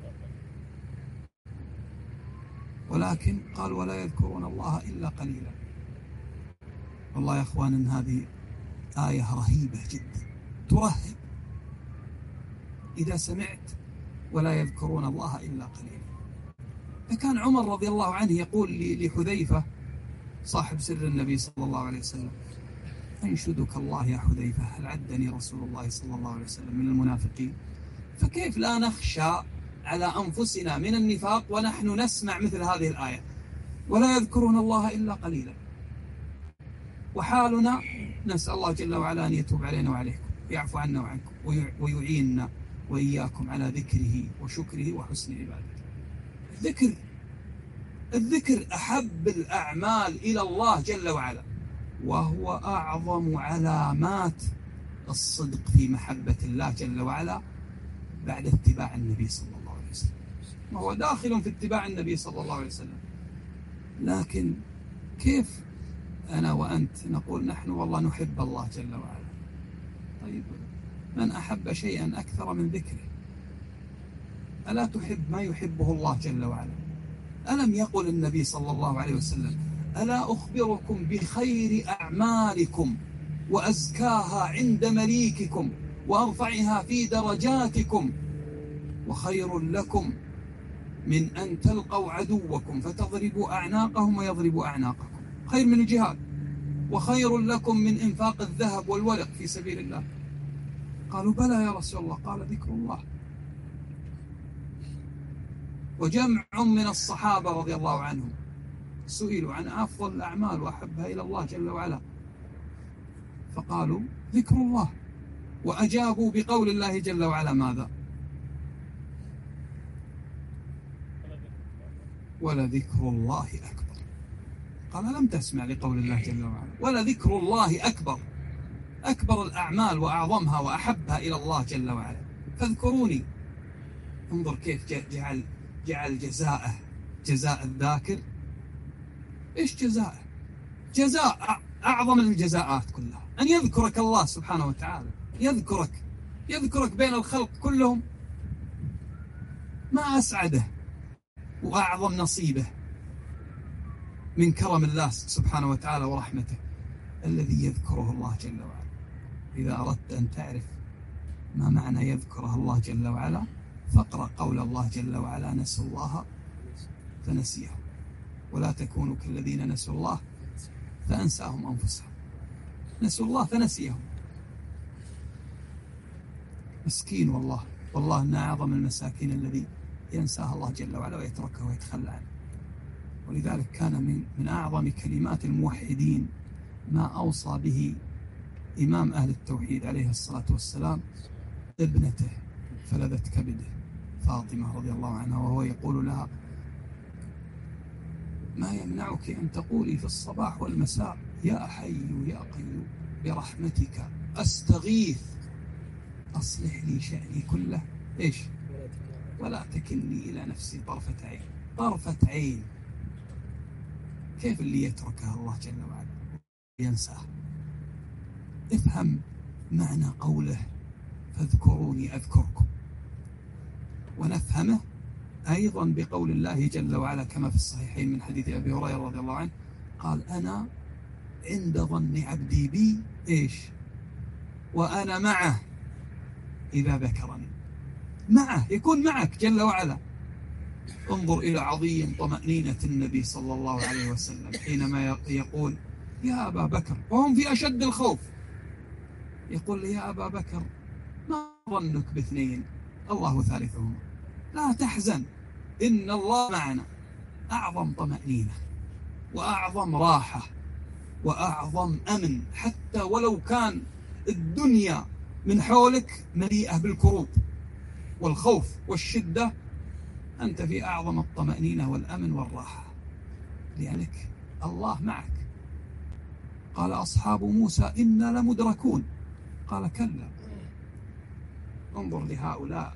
ولكن قال: ولا يذكرون الله إلا قليلا. والله يا أخوان إن هذه آية رهيبة جدا ترهب إذا سمعت ولا يذكرون الله إلا قليلا. فكان عمر رضي الله عنه يقول لحذيفة صاحب سر النبي صلى الله عليه وسلم: أنشدك الله يا حذيفة، هل عدني رسول الله صلى الله عليه وسلم من المنافقين؟ فكيف لا نخشى على أنفسنا من النفاق ونحن نسمع مثل هذه الآية: ولا يذكرون الله إلا قليلا؟ وحالنا نسأل الله جل وعلا أن يتوب علينا وعليكم، يعفو عنا وعنكم، ويعيننا وإياكم على ذكره وشكره وحسن عبادته. الذكر أحب الأعمال إلى الله جل وعلا، وهو أعظم علامات الصدق في محبة الله جل وعلا بعد اتباع النبي صلى الله عليه وسلم. وهو داخل في اتباع النبي صلى الله عليه وسلم. لكن كيف أنا وأنت نقول نحن والله نحب الله جل وعلا؟ طيب، من أحب شيئا أكثر من ذكره؟ ألا تحب ما يحبه الله جل وعلا؟ ألم يقل النبي صلى الله عليه وسلم: ألا أخبركم بخير أعمالكم وأزكاها عند مليككم وأرفعها في درجاتكم، وخير لكم من أن تلقوا عدوكم فتضربوا أعناقهم ويضربوا أعناقكم، خير من الجهاد، وخير لكم من إنفاق الذهب والورق في سبيل الله. قالوا: بلى يا رسول الله. قال: ذكر الله. وجمع من الصحابة رضي الله عنهم سئلوا عن أفضل الأعمال وأحبها إلى الله جل وعلا، فقالوا: ذكر الله. وأجابوا بقول الله جل وعلا: ماذا؟ ولذكر الله أكبر. قال: لم تسمع لقول الله جل وعلا: ولذكر الله أكبر. أكبر الأعمال وأعظمها وأحبها إلى الله جل وعلا. فاذكروني. انظر كيف جعل جزاء الذاكر. إيش جزاءه؟ جزاء أعظم الجزاءات كلها أن يذكرك الله سبحانه وتعالى. يذكرك بين الخلق كلهم. ما أسعده وأعظم نصيبه من كرم الله سبحانه وتعالى ورحمته الذي يذكره الله جل وعلا. إذا أردت أن تعرف ما معنى يذكره الله جل وعلا فاقرأ قول الله جل وعلا: نسوا الله فنسيهم، ولا تكونوا كالذين نسوا الله فأنساهم أنفسهم. نسوا الله فنسيهم. مسكين والله أن أعظم المساكين الذي ينساها الله جل وعلا ويتركه ويتخلى عنه. ولذلك كان من أعظم كلمات الموحدين ما أوصى به إمام أهل التوحيد عليه الصلاة والسلام ابنته فلذة كبده فاطمة رضي الله عنها، وهو يقول لها: ما يمنعك أن تقولي في الصباح والمساء: يا حي يا قيوم برحمتك أستغيث أصلح لي شأني كله إيش؟ ولا تكلني إلى نفسي طرفة عين. طرفة عين كيف اللي يتركها الله جل وعلا ينساه؟ افهم معنى قوله فاذكروني أذكركم، ونفهمه أيضا بقول الله جل وعلا كما في الصحيحين من حديث أبي هريرة رضي الله عنه قال أنا عند ظن عبدي بي إيش؟ وأنا معه إذا ذكرني. معه، يكون معك جل وعلا. انظر إلى عظيم طمأنينة النبي صلى الله عليه وسلم حينما يقول يا أبا بكر وهم في أشد الخوف، يقول يا أبا بكر ما ظنك باثنين الله ثالثهما لا تحزن إن الله معنا. أعظم طمأنينة وأعظم راحة وأعظم أمن، حتى ولو كان الدنيا من حولك مليئة بالكروب والخوف والشدة، أنت في أعظم الطمأنينة والأمن والراحة لأنك الله معك. قال أصحاب موسى إنا لمدركون، قال كلا. انظر لهؤلاء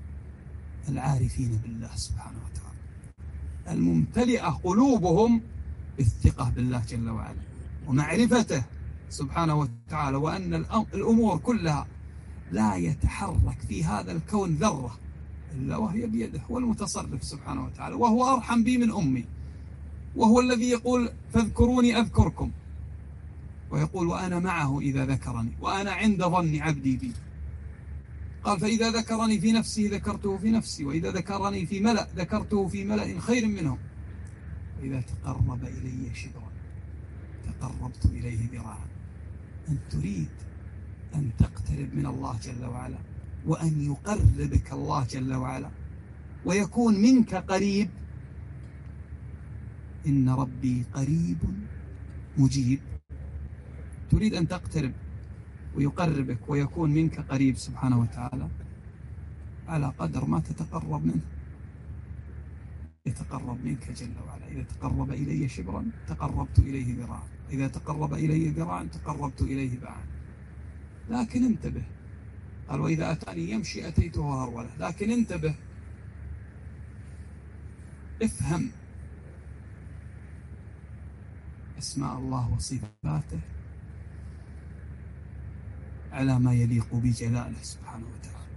العارفين بالله سبحانه وتعالى الممتلئة قلوبهم بالثقة بالله جل وعلا ومعرفته سبحانه وتعالى، وأن الأمور كلها لا يتحرك في هذا الكون ذرة إلا وهي بيده، هو المتصرف سبحانه وتعالى، وهو أرحم بي من أمي، وهو الذي يقول فاذكروني أذكركم، ويقول وأنا معه إذا ذكرني وأنا عند ظن عبدي بي. قال فإذا ذكرني في نفسه ذكرته في نفسي، وإذا ذكرني في ملأ ذكرته في ملأ خير منهم، وإذا تقرب إلي شبرا تقربت إليه ذراعا. أن تريد أن تقترب من الله جل وعلا وأن يقربك الله جل وعلا ويكون منك قريب، إن ربي قريب مجيب. تريد أن تقترب ويقربك ويكون منك قريب سبحانه وتعالى على قدر ما تتقرب منه يتقرب منك جل وعلا. إذا تقرب إلي شبرا تقربت إليه ذراعا، إذا تقرب إلي ذراعا تقربت إليه باعا. لكن انتبه، قال وإذا أتاني يمشي أتيته هرولة. لكن انتبه، افهم أسماء الله وصفاته على ما يليق بجلاله سبحانه وتعالى.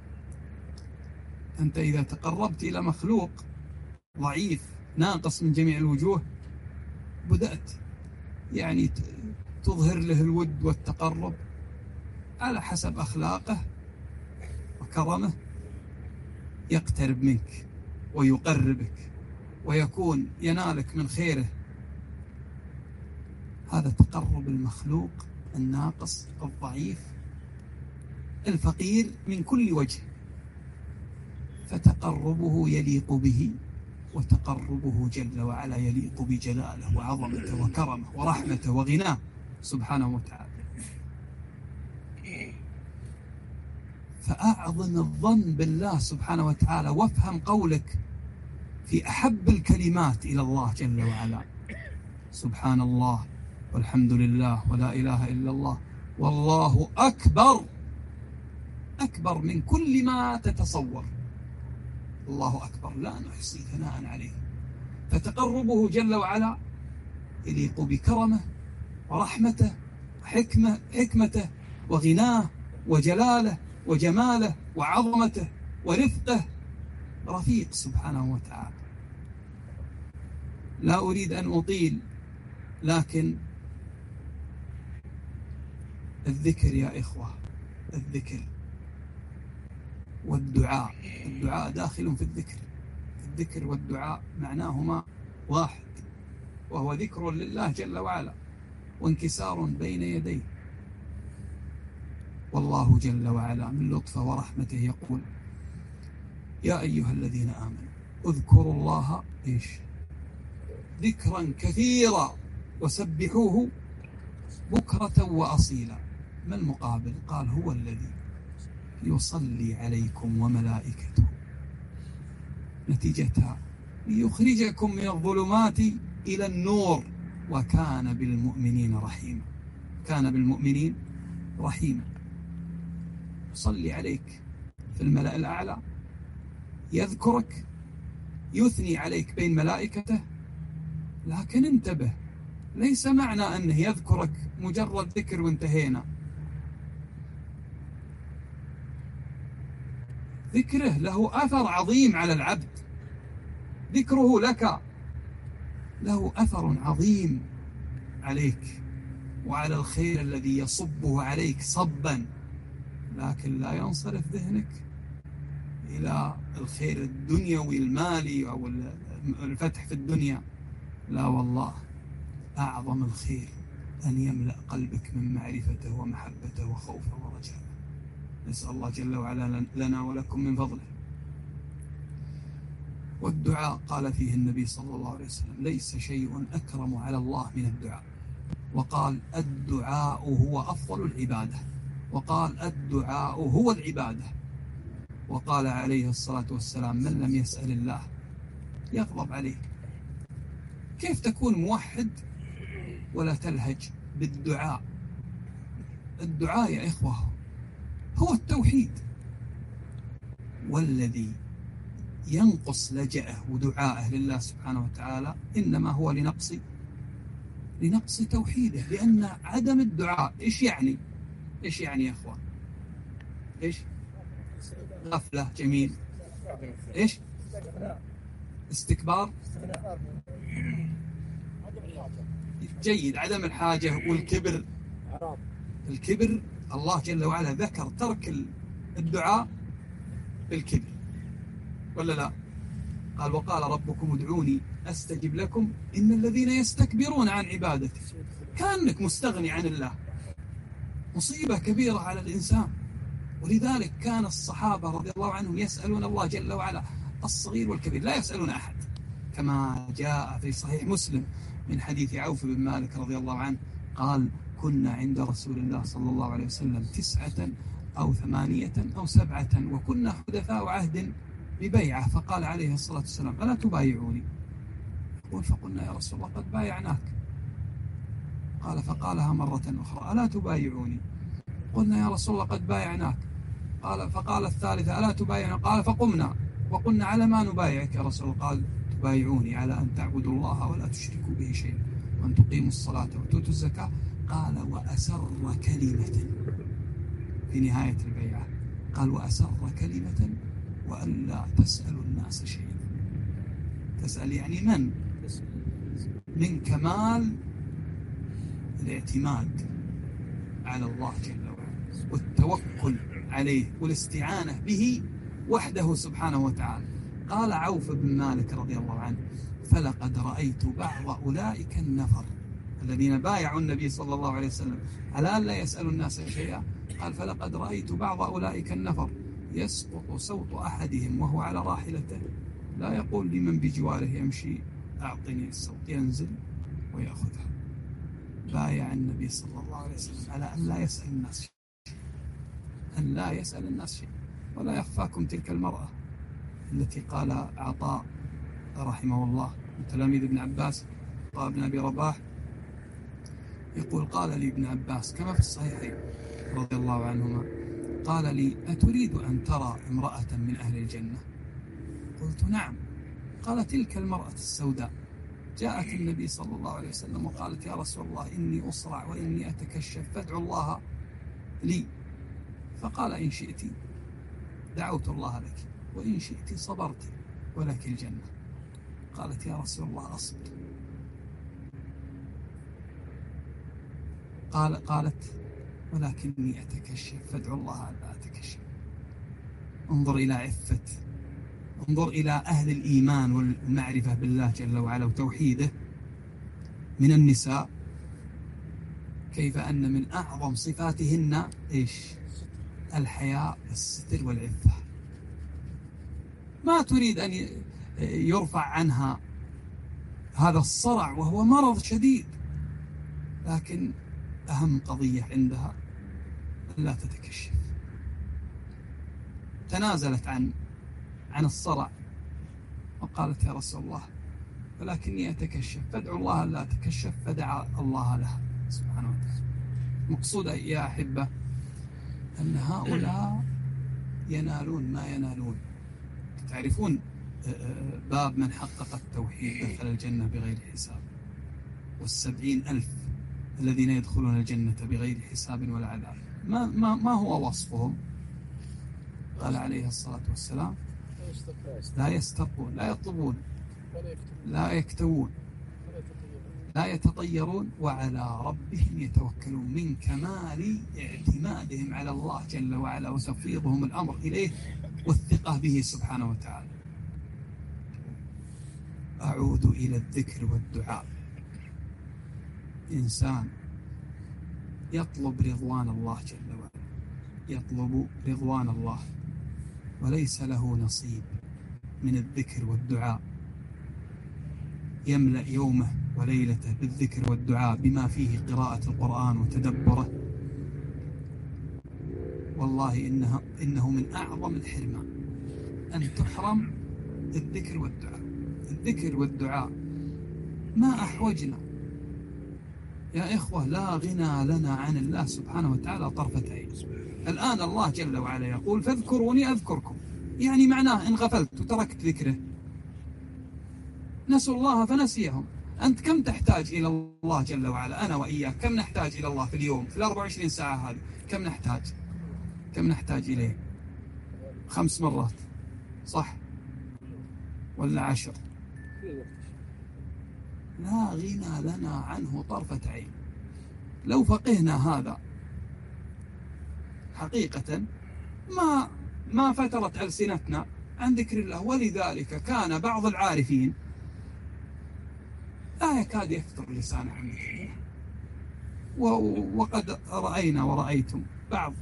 أنت إذا تقربت إلى مخلوق ضعيف ناقص من جميع الوجوه بدأت يعني تظهر له الود والتقرب على حسب أخلاقه وكرمه، يقترب منك ويقربك ويكون ينالك من خيره. هذا تقرب المخلوق الناقص الضعيف الفقير من كل وجه، فتقربه يليق به، وتقربه جل وعلا يليق بجلاله وعظمته وكرمه ورحمته وغناه سبحانه وتعالى. فأعظم الظن بالله سبحانه وتعالى، وافهم قولك في أحب الكلمات إلى الله جل وعلا سبحان الله والحمد لله ولا إله إلا الله والله أكبر، أكبر من كل ما تتصور. الله أكبر لا نحصي ثناء عليه. فتقربه جل وعلا يليق بكرمه ورحمته وحكمته وغناه وجلاله وجماله وعظمته ورفقه، رفيق سبحانه وتعالى. لا أريد أن أطيل، لكن الذكر يا إخوة، الذكر والدعاء، الدعاء داخل في الذكر. الذكر والدعاء معناهما واحد، وهو ذكر لله جل وعلا وانكسار بين يديه. والله جل وعلا من لطفه ورحمته يقول يا أيها الذين آمنوا اذكروا الله إيش ذكرا كثيرا وسبحوه بكرة وأصيلا. ما المقابل؟ قال هو الذي يصلي عليكم وملائكته. نتيجتها ليخرجكم من الظلمات إلى النور وكان بالمؤمنين رحيما. كان بالمؤمنين رحيما. يصلي عليك في الملأ الأعلى، يذكرك، يثني عليك بين ملائكته. لكن انتبه، ليس معنى أنه يذكرك مجرد ذكر وانتهينا. ذكره له أثر عظيم على العبد، ذكره لك له أثر عظيم عليك وعلى الخير الذي يصبه عليك صبا، لكن لا ينصرف ذهنك إلى الخير الدنيوي المالي أو الفتح في الدنيا. لا والله، أعظم الخير أن يملأ قلبك من معرفته ومحبته وخوفه ورجاءه. نسأل الله جل وعلا لنا ولكم من فضله. والدعاء قال فيه النبي صلى الله عليه وسلم: ليس شيء أكرم على الله من الدعاء. وقال: الدعاء هو أفضل العبادة. وقال: الدعاء هو العبادة. وقال عليه الصلاة والسلام: من لم يسأل الله يغضب عليه. كيف تكون موحد ولا تلهج بالدعاء؟ الدعاء يا إخوة هو التوحيد، والذي ينقص لجأه ودعائه لله سبحانه وتعالى إنما هو لنقص توحيده. لأن عدم الدعاء إيش يعني؟ إيش يعني يا إخوان؟ إيش؟ غفلة. جميل. إيش؟ استكبار. جيد. عدم الحاجة والكبر. الكبر الله جل وعلا ذكر ترك الدعاء بالكبر، ولا لا؟ قال: وقال ربكم ادعوني أستجب لكم إن الذين يستكبرون عن عبادتي. كأنك مستغني عن الله، مصيبة كبيرة على الإنسان. ولذلك كان الصحابة رضي الله عنهم يسألون الله جل وعلا الصغير والكبير، لا يسألون أحد، كما جاء في صحيح مسلم من حديث عوف بن مالك رضي الله عنه قال: كنا عند رسول الله صلى الله عليه وسلم 9 أو 8 أو 7، وكنا حدثاء عهد ببيعة، فقال عليه الصلاة والسلام: ألا تبايعوني؟ فقلنا: يا رسول الله قد بايعناك. قال: فقالها مرة أخرى: ألا تبايعوني؟ قلنا: يا رسول الله قد بايعناك. فقال الثالثة: ألا تبايعنا؟ قال: فقمنا وقلنا: على ما نبايعك يا رسول الله؟ قال: تبايعوني على أن تعبدوا الله ولا تشركوا به شيئا وأن تقيموا الصلاة وتؤتوا الزكاة. قال: وأسر كلمة في نهاية البيعة، قال: وأسر كلمة وألا تسألوا الناس شيئا. تسأل يعني من كمال الاعتماد على الله جل وعلا والتوكل عليه والاستعانة به وحده سبحانه وتعالى. قال عوف بن مالك رضي الله عنه: فلقد رأيت بعض أولئك النفر الذين بايعوا النبي صلى الله عليه وسلم على أن لا يسألوا الناس شيئا، قال: فلقد رأيت بعض أولئك النفر يسقط صوت أحدهم وهو على راحلته، لا يقول لمن بجواره يمشي: أعطني الصوت، ينزل ويأخذها. بايع النبي صلى الله عليه وسلم على أن لا يسأل الناس شيء، أن لا يسأل الناس شيء. ولا يخفاكم تلك المرأة التي قال عطاء رحمه الله من تلاميذ ابن عباس، عطاء بن أبي رباح يقول: قال لي ابن عباس كما في الصحيحين رضي الله عنهما، قال لي: أتريد أن ترى امرأة من أهل الجنة؟ قلت: نعم. قال: تلك المرأة السوداء جاءت النبي صلى الله عليه وسلم وقالت: يا رسول الله إني أصرع وإني أتكشف فادعو الله لي. فقال: إن شئت دعوت الله لك وإن شئت صبرت ولك الجنة. قالت: يا رسول الله أصبر. قالت: ولكني أتكشف فادعو الله ألا أتكشف. انظر إلى عفة، انظر إلى أهل الإيمان والمعرفة بالله جل وعلا وتوحيده من النساء، كيف أن من أعظم صفاتهن إيش؟ الحياء والستر والعفة. ما تريد أن يرفع عنها هذا الصرع وهو مرض شديد، لكن أهم قضية عندها لا تتكشف. تنازلت عن الصرع وقالت: يا رسول الله ولكني أتكشف فادعو الله لا أتكشف، فدعا الله لها سبحانه وتعالى. مقصود يا أحبة أن هؤلاء ينالون ما ينالون. تعرفون باب من حقق التوحيد دخل الجنة بغير حساب، 70,000 الذين يدخلون الجنة بغير حساب ولا عذاب، ما هو وصفهم؟ قال عليه الصلاة والسلام: لا يسترقون، لا يطلبون، لا يكتوون، لا يتطيرون، وعلى ربهم يتوكلون. من كمال اعتمادهم على الله جل وعلا وتفويضهم الأمر إليه والثقة به سبحانه وتعالى. أعود إلى الذكر والدعاء. إنسان يطلب رضوان الله جل وعلا، يطلب رضوان الله وليس له نصيب من الذكر والدعاء، يملأ يومه وليلته بالذكر والدعاء بما فيه قراءة القرآن وتدبره، والله إنه من أعظم الحرمان أن تحرم الذكر والدعاء. الذكر والدعاء ما أحوجنا يا إخوة، لا غنى لنا عن الله سبحانه وتعالى طرفة عين. الآن الله جل وعلا يقول: فاذكروني أذكركم، يعني معناه إن غفلت وتركت ذكره نسوا الله فنسيهم. أنت كم تحتاج إلى الله جل وعلا؟ أنا وإياك كم نحتاج إلى الله في اليوم، في 24 ساعة هذه؟ كم نحتاج إليه؟ 5 مرات صح ولا 10؟ لا غنى لنا عنه طرفة عين. لو فقهنا هذا حقيقة ما فترت ألسنتنا عن ذكر الله. ولذلك كان بعض العارفين لا يكاد يفتر لسانه عن ذكر الله. وقد رأينا ورأيتم بعض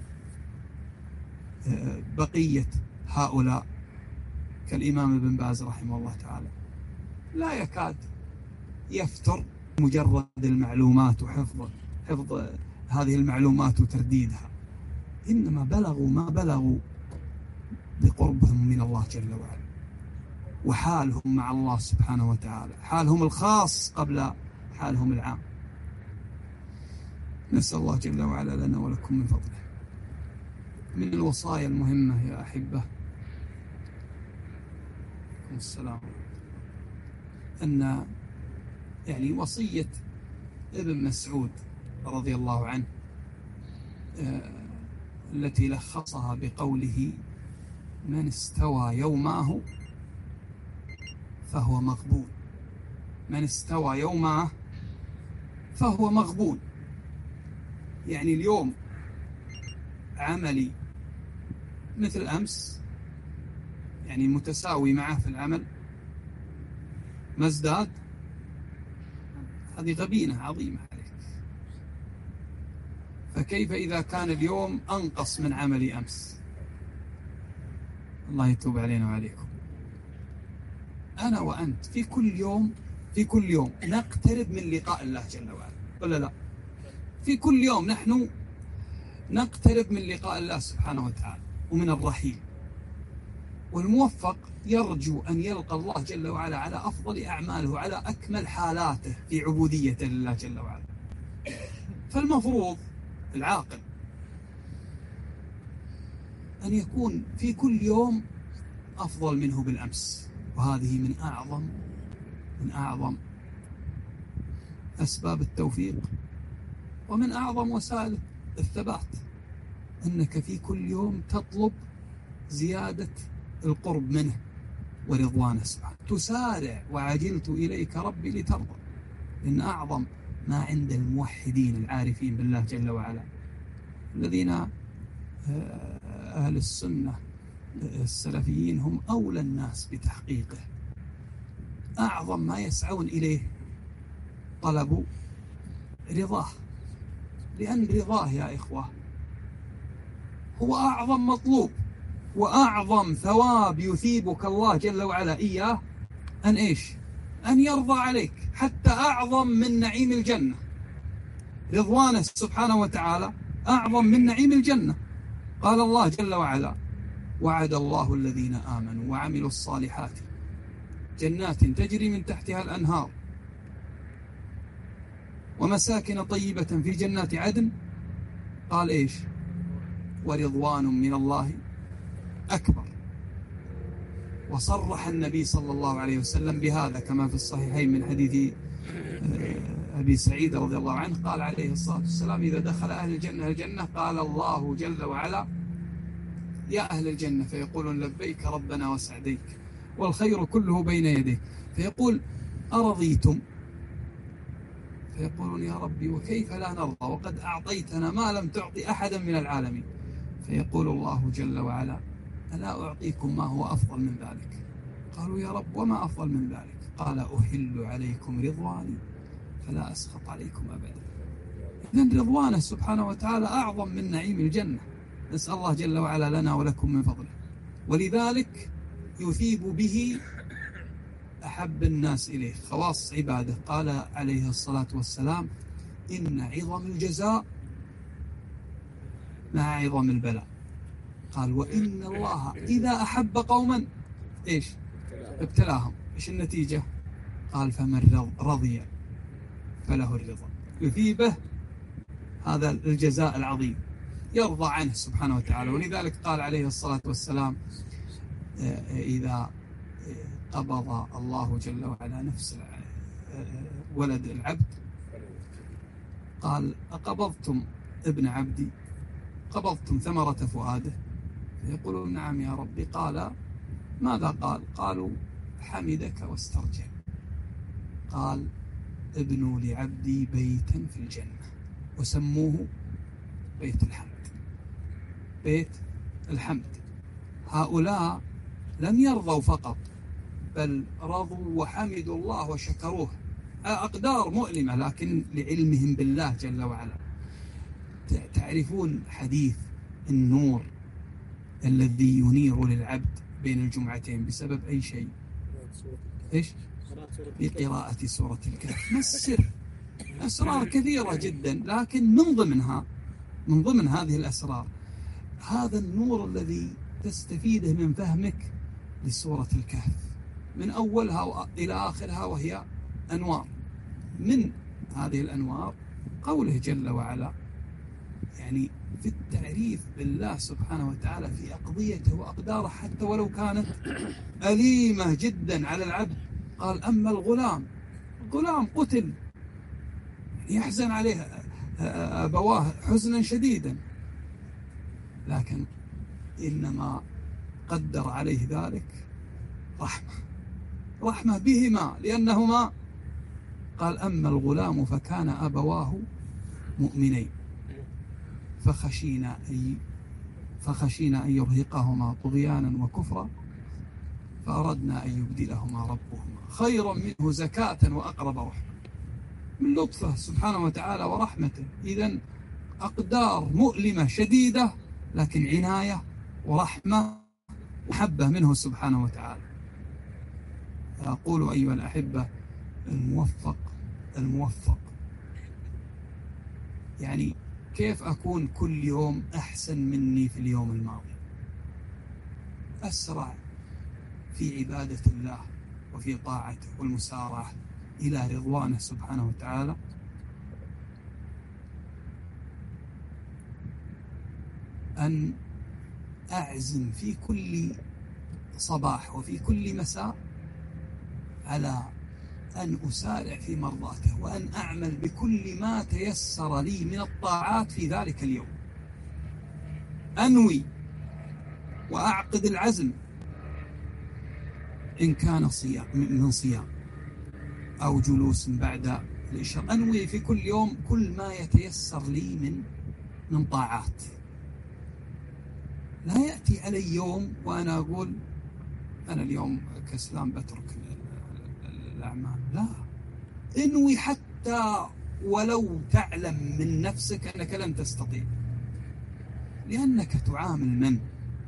بقية هؤلاء كالإمام ابن باز رحمه الله تعالى لا يكاد يفتر مجرد المعلومات وحفظ هذه المعلومات وترديدها، إنما بلغوا ما بلغوا بقربهم من الله جل وعلا وحالهم مع الله سبحانه وتعالى، حالهم الخاص قبل حالهم العام. نسأل الله جل وعلا لنا ولكم من فضله. من الوصايا المهمة يا أحبة السلام أن يعني وصية ابن مسعود رضي الله عنه التي لخصها بقوله: من استوى يومه فهو مغبون. من استوى يومه فهو مغبون، يعني اليوم عملي مثل أمس، يعني متساوي معه في العمل، ما ازداد، هذه غبينة عظيمة عليك. فكيف إذا كان اليوم أنقص من عملي أمس؟ الله يتوب علينا وعليكم. أنا وأنت في كل يوم نقترب من لقاء الله جل وعلا، ولا لا؟ في كل يوم نحن نقترب من لقاء الله سبحانه وتعالى ومن الرحيل. والموفق يرجو أن يلقى الله جل وعلا على أفضل أعماله، على أكمل حالاته في عبوديته لله جل وعلا. فالمفروض العاقل أن يكون في كل يوم أفضل منه بالأمس، وهذه من أعظم أسباب التوفيق ومن أعظم وسائل الثبات، أنك في كل يوم تطلب زيادة القرب منه ورضوانه سبحانه. تسارع: وعجلت إليك ربي لترضى. إن أعظم ما عند الموحدين العارفين بالله جل وعلا الذين أهل السنة السلفيين هم أولى الناس بتحقيقه، أعظم ما يسعون إليه طلب رضاه، لأن رضاه يا إخوة هو أعظم مطلوب وأعظم ثواب يثيبك الله جل وعلا إياه. أن إيش؟ أن يرضى عليك، حتى أعظم من نعيم الجنة. رضوانه سبحانه وتعالى أعظم من نعيم الجنة. قال الله جل وعلا: وعد الله الذين آمنوا وعملوا الصالحات جنات تجري من تحتها الأنهار ومساكن طيبة في جنات عدن قال إيش؟ ورضوان من الله أكبر. وصرح النبي صلى الله عليه وسلم بهذا كما في الصحيحين من حديث أبي سعيد رضي الله عنه، قال عليه الصلاة والسلام: إذا دخل أهل الجنة الجنة قال الله جل وعلا: يا أهل الجنة، فيقولون: لبيك ربنا وسعديك والخير كله بين يديك. فيقول: أرضيتم؟ فيقولون: يا ربي وكيف لا نرضى وقد أعطيتنا ما لم تعطي أحدا من العالمين. فيقول الله جل وعلا: ألا أعطيكم ما هو أفضل من ذلك؟ قالوا: يا رب وما أفضل من ذلك؟ قال: أحل عليكم رضواني فلا أسخط عليكم أبدا. إذن رضوانه سبحانه وتعالى أعظم من نعيم الجنة. نسأل الله جل وعلا لنا ولكم من فضله. ولذلك يثيب به أحب الناس إليه، خواص عباده. قال عليه الصلاة والسلام: إن عظم الجزاء مع عظم البلاء. قال: وإن الله إذا أحب قوما إيش؟ ابتلاهم. إيش النتيجة؟ قال: فمن رضي فله الرضا. يثيبه هذا الجزاء العظيم، يرضى عنه سبحانه وتعالى. ولذلك قال عليه الصلاة والسلام: إذا قبض الله جل وعلا نفس ولد العبد قال: أقبضتم ابن عبدي؟ قبضتم ثمرة فؤاده؟ يقولون: نعم يا ربي. قال: ماذا قال؟ قالوا: حمدك واسترجع. قال: ابنوا لعبدي بيتا في الجنة وسموه بيت الحمد. بيت الحمد. هؤلاء لم يرضوا فقط، بل رضوا وحمدوا الله وشكروه. أقدار مؤلمة، لكن لعلمهم بالله جل وعلا. تعرفون حديث النور الذي ينير للعبد بين الجمعتين بسبب أي شيء؟ إيش؟ بقراءة سورة الكهف. ما السر؟ أسرار كثيرة جدا، لكن من ضمن هذه الأسرار هذا النور الذي تستفيده من فهمك لسورة الكهف من أولها إلى آخرها، وهي أنوار. من هذه الأنوار قوله جل وعلا، يعني في التعريف بالله سبحانه وتعالى في أقضيته وأقداره، حتى ولو كانت أليمة جدا على العبد. قال: أما الغلام قتل، يحزن عليه أبواه حزنا شديدا، لكن إنما قدر عليه ذلك رحمة بهما، لأنهما قال: أما الغلام فكان أبواه مؤمنين فخشينا أن يرهقهما طغيانا وكفرا فأردنا أن يبدلهما ربهما خيرا منه زكاة وأقرب رحمة. من لطفه سبحانه وتعالى ورحمته. إذن أقدار مؤلمة شديدة، لكن عناية ورحمة وحبة منه سبحانه وتعالى. أقول أيها الأحبة، الموفق يعني كيف أكون كل يوم أحسن مني في اليوم الماضي، أسرع في عبادة الله وفي طاعته والمسارعة إلى رضوانه سبحانه وتعالى. أن أعزم في كل صباح وفي كل مساء على أن أسارع في مرضاته، وأن أعمل بكل ما تيسر لي من الطاعات في ذلك اليوم. أنوي وأعقد العزم، إن كان من صيام أو جلوس بعد العشاء، أنوي في كل يوم كل ما يتيسر لي من طاعات. لا يأتي علي يوم وأنا أقول أنا اليوم كسلان بترك الأعمال. لا، انوي حتى ولو تعلم من نفسك أنك لن تستطيع، لأنك تعامل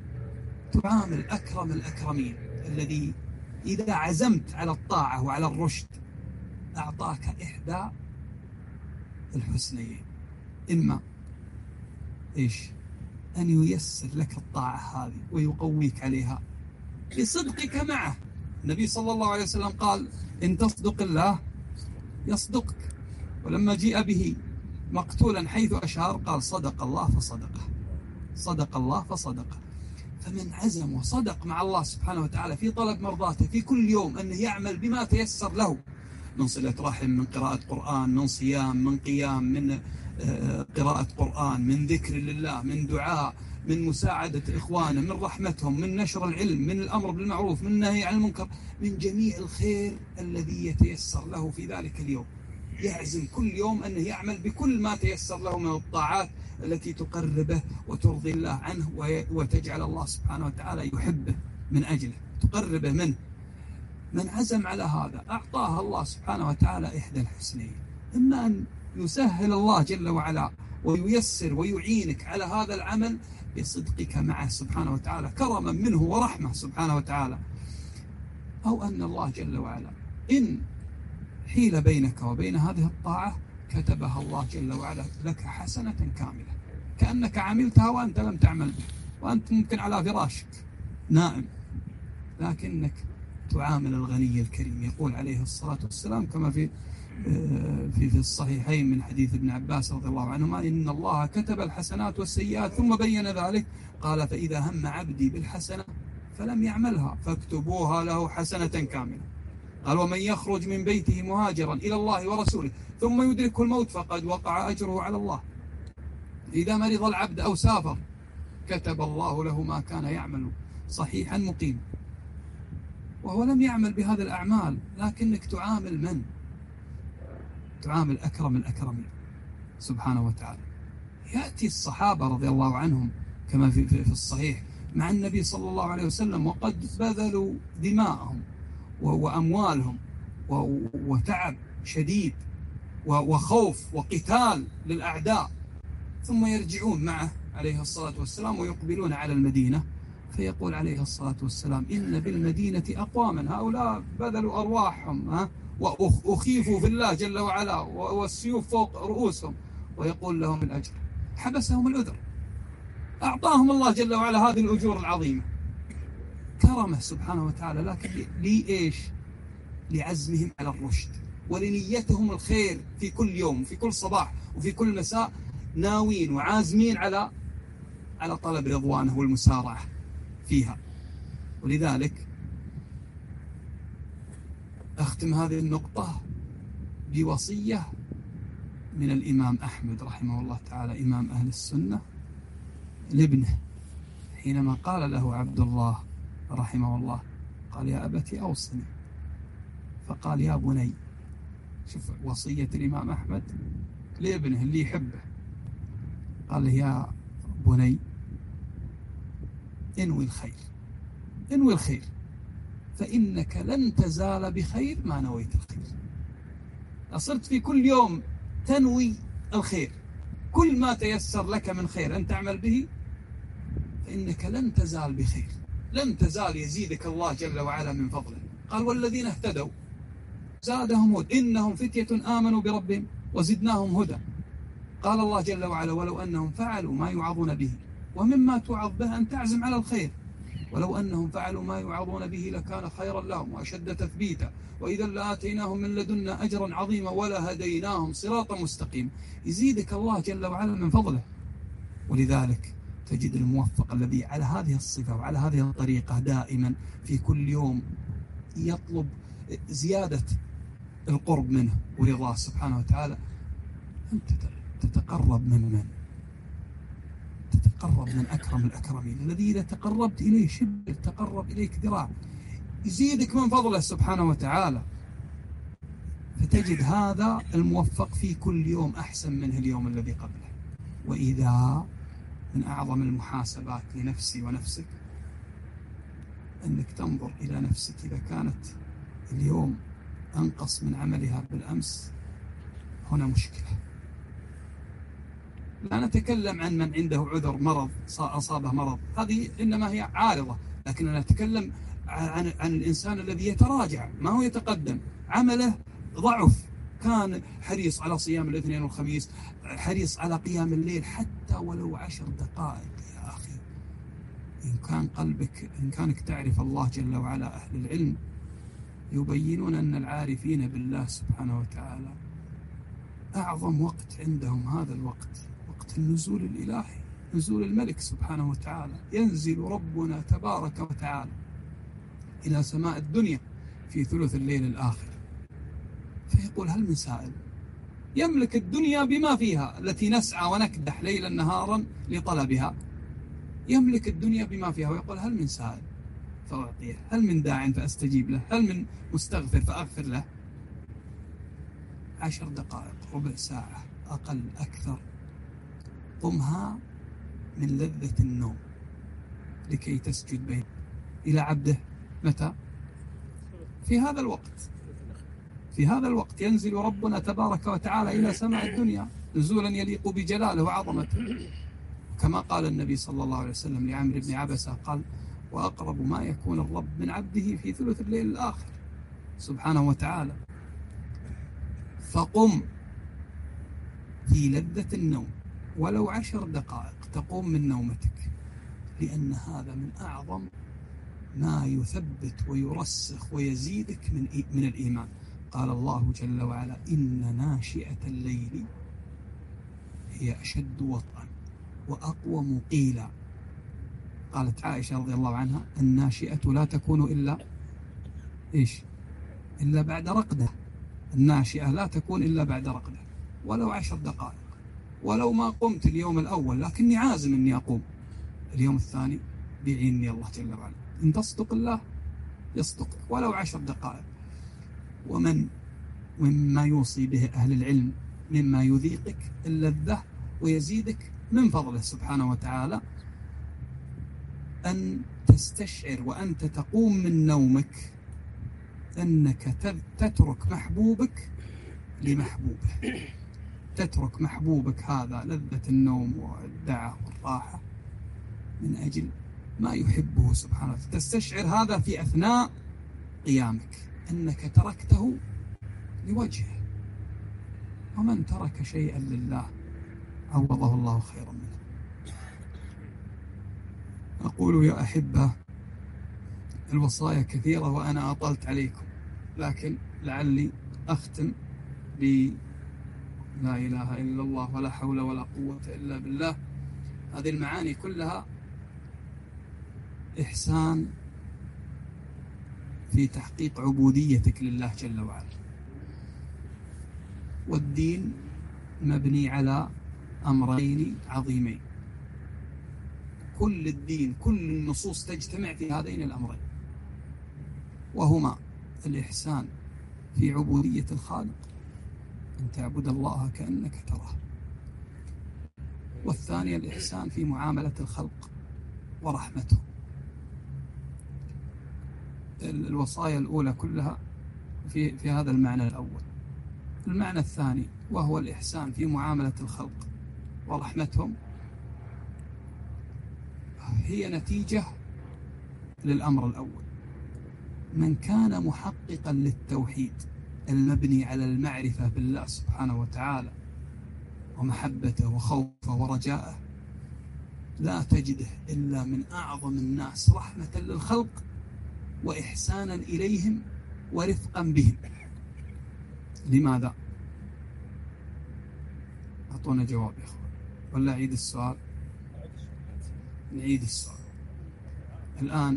أكرم الأكرمين، الذي إذا عزمت على الطاعة وعلى الرشد أعطاك إحدى الحسنيين: إما إيش؟ أن ييسر لك الطاعة هذه ويقويك عليها بصدقك معه. النبي صلى الله عليه وسلم قال: إن تصدق الله يصدقك. ولما جيء به مقتولا حيث أشار قال صدق الله فصدقه، صدق الله فصدقه. فمن عزم وصدق مع الله سبحانه وتعالى في طلب مرضاته في كل يوم أنه يعمل بما تيسر له من صلة رحم، من قراءة قرآن، من صيام، من قيام، من قراءة قرآن، من ذكر لله، من دعاء، من مساعدة إخوانه، من رحمتهم، من نشر العلم، من الأمر بالمعروف، من النهي عن المنكر، من جميع الخير الذي يتيسر له في ذلك اليوم. يعزم كل يوم أنه يعمل بكل ما تيسر له من الطاعات التي تقربه وترضي الله عنه وتجعل الله سبحانه وتعالى يحبه من أجله، تقربه منه. من عزم على هذا أعطاه الله سبحانه وتعالى إحدى الحسنين: إما أن يسهل الله جل وعلا وييسر ويعينك على هذا العمل بصدقك معه سبحانه وتعالى كرما منه ورحمة سبحانه وتعالى، أو أن الله جل وعلا إن حيل بينك وبين هذه الطاعة كتبها الله جل وعلا لك حسنة كاملة، كأنك عملتها وأنت لم تعمل به، وأنت ممكن على فراشك نائم، لكنك تعامل الغني الكريم. يقول عليه الصلاة والسلام كما في الصحيحين من حديث ابن عباس رضي الله عنهما: إن الله كتب الحسنات والسيئات ثم بين ذلك قال: فإذا هم عبدي بالحسنة فلم يعملها فاكتبوها له حسنة كاملة. قال: ومن يخرج من بيته مهاجرا إلى الله ورسوله ثم يدركه الموت فقد وقع أجره على الله. إذا مرض العبد أو سافر كتب الله له ما كان يعمل صحيحا مقيما. وهو لم يعمل بهذه الأعمال، لكنك تعامل من؟ تعامل أكرم الأكرمين سبحانه وتعالى. يأتي الصحابة رضي الله عنهم كما في الصحيح مع النبي صلى الله عليه وسلم وقد بذلوا دماءهم وأموالهم وتعب شديد وخوف وقتال للأعداء، ثم يرجعون معه عليه الصلاة والسلام ويقبلون على المدينة، فيقول عليه الصلاة والسلام: إن بالمدينة أقواما هؤلاء بذلوا أرواحهم وأخيفوا في الله جل وعلا والسيوف فوق رؤوسهم، ويقول لهم الأجر. حبسهم العذر، أعطاهم الله جل وعلا هذه الأجور العظيمة كرمه سبحانه وتعالى، لكن لإيش؟ لعزمهم على الرشد ولنيتهم الخير في كل يوم، في كل صباح وفي كل مساء، ناوين وعازمين على طلب رضوانه والمسارعة فيها. ولذلك أختم هذه النقطة بوصية من الإمام أحمد رحمه الله تعالى إمام أهل السنة لابنه، حينما قال له عبد الله رحمه الله قال: يا أبت أوصني، فقال: يا بني. شوف وصية الإمام أحمد لابنه اللي يحبه، قال: يا بني انوي الخير، انوي الخير، فإنك لن تزال بخير ما نويت الخير. صرت في كل يوم تنوي الخير، كل ما تيسر لك من خير أن تعمل به فإنك لن تزال بخير، لن تزال يزيدك الله جل وعلا من فضله. قال: والذين اهتدوا زادهم هدى إنهم فتية آمنوا بربهم وزدناهم هدى. قال الله جل وعلا: ولو أنهم فعلوا ما يوعظون به، ومما توعظ به أن تعزم على الخير، ولو أنهم فعلوا ما يوعظون به لكان خيرا لهم وأشد تثبيتا وإذا لآتيناهم من لدنا أجرا عظيما ولهديناهم صراطا مستقيما. يزيدك الله جل وعلا من فضله. ولذلك تجد الموفق الذي على هذه الصفة وعلى هذه الطريقة دائما في كل يوم يطلب زيادة القرب منه ورضاه سبحانه وتعالى. أنت تتقرب من تتقرب من أكرم الأكرمين الذي إذا تقربت إليه شبر تقرب إليك ذراع، يزيدك من فضله سبحانه وتعالى. فتجد هذا الموفق في كل يوم أحسن منه اليوم الذي قبله. وإذا من أعظم المحاسبات لنفسي ونفسك أنك تنظر إلى نفسك إذا كانت اليوم أنقص من عملها بالأمس، هنا مشكلة. لا نتكلم عن من عنده عذر مرض أصابه مرض، هذه إنما هي عارضة، لكن نتكلم عن الإنسان الذي يتراجع، ما هو يتقدم، عمله ضعف، كان حريص على صيام الاثنين والخميس، حريص على قيام الليل حتى ولو 10 دقائق. يا أخي إن كانك تعرف الله جل وعلا، أهل العلم يبينون أن العارفين بالله سبحانه وتعالى أعظم وقت عندهم هذا الوقت، وقت النزول الإلهي، نزول الملك سبحانه وتعالى. ينزل ربنا تبارك وتعالى إلى سماء الدنيا في ثلث الليل الآخر، فيقول: هل من سائل؟ يملك الدنيا بما فيها التي نسعى ونكدح ليلا نهارا لطلبها، يملك الدنيا بما فيها، ويقول: هل من سائل فأعطيه؟ هل من داع فأستجيب له؟ هل من مستغفر فأغفر له؟ 10 دقائق، ربع ساعة، أقل أكثر، قمها من لذة النوم لكي تسجد بين إلى عبده. متى؟ في هذا الوقت. في هذا الوقت ينزل ربنا تبارك وتعالى إلى سماء الدنيا نزولا يليق بجلاله وعظمته، كما قال النبي صلى الله عليه وسلم لعمرو بن عبسة، قال: وأقرب ما يكون الرب من عبده في ثلث الليل الآخر سبحانه وتعالى. فقم في لذة النوم ولو 10 دقائق، تقوم من نومتك، لأن هذا من أعظم ما يثبت ويرسخ ويزيدك من الإيمان. قال الله جل وعلا: إن ناشئة الليل هي أشد وطئا وأقوم قيلا. قالت عائشة رضي الله عنها: الناشئة لا تكون إلا إيش؟ إلا بعد رقدة. الناشئة لا تكون إلا بعد رقدة، ولو 10 دقائق. ولو ما قمت اليوم الأول لكني عازم أني أقوم اليوم الثاني، بيعيني الله جل وعلا. إن تصدق الله يصدقك، ولو 10 دقائق. ومما يوصي به أهل العلم مما يذيقك اللذة ويزيدك من فضله سبحانه وتعالى، أن تستشعر وأنت تقوم من نومك أنك تترك محبوبك لمحبوبه، تترك محبوبك هذا لذة النوم والدعة والراحة من أجل ما يحبه سبحانه وتعالى. تستشعر هذا في أثناء قيامك، أنك تركته لوجهه. ومن ترك شيئا لله عوضه الله خيرا منه. أقول يا أحبة، الوصايا كثيرة وأنا أطلت عليكم، لكن لعلي أختم ب لا إله إلا الله ولا حول ولا قوة إلا بالله. هذه المعاني كلها إحسان في تحقيق عبوديتك لله جل وعلا. والدين مبني على أمرين عظيمين، كل الدين كل النصوص تجتمع في هذين الأمرين، وهما الإحسان في عبودية الخالق، أن تعبد الله كأنك تراه، والثانية الإحسان في معاملة الخلق ورحمته. الوصايا الأولى كلها في هذا المعنى الأول. المعنى الثاني وهو الإحسان في معاملة الخلق ورحمتهم هي نتيجة للأمر الأول. من كان محققا للتوحيد المبني على المعرفة بالله سبحانه وتعالى ومحبته وخوفه ورجاءه، لا تجده إلا من أعظم الناس رحمة للخلق وإحسانا إليهم ورفقا بهم. لماذا؟ أعطونا جواب يا أخوان، ولا أعيد السؤال؟ نعيد السؤال. الآن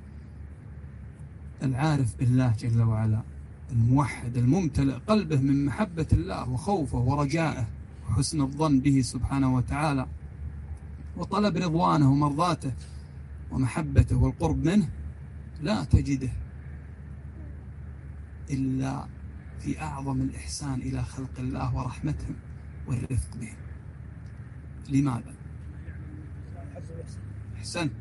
العارف بالله جل وعلا، الموحد الممتلئ قلبه من محبة الله وخوفه ورجائه وحسن الظن به سبحانه وتعالى وطلب رضوانه ومرضاته ومحبته والقرب منه، لا تجده إلا في أعظم الإحسان إلى خلق الله ورحمتهم والرفق بهم. لماذا؟ أحسنت،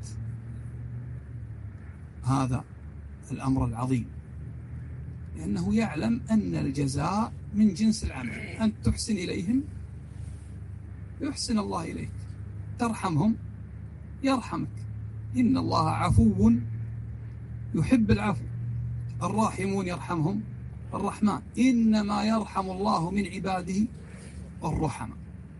هذا الأمر العظيم، لأنه يعلم أن الجزاء من جنس العمل. أنت تحسن إليهم يحسن الله إليك، ترحمهم يرحمك. إن الله عفو يحب العفو، الراحمون يرحمهم الرحمن، إنما يرحم الله من عباده الرحمة.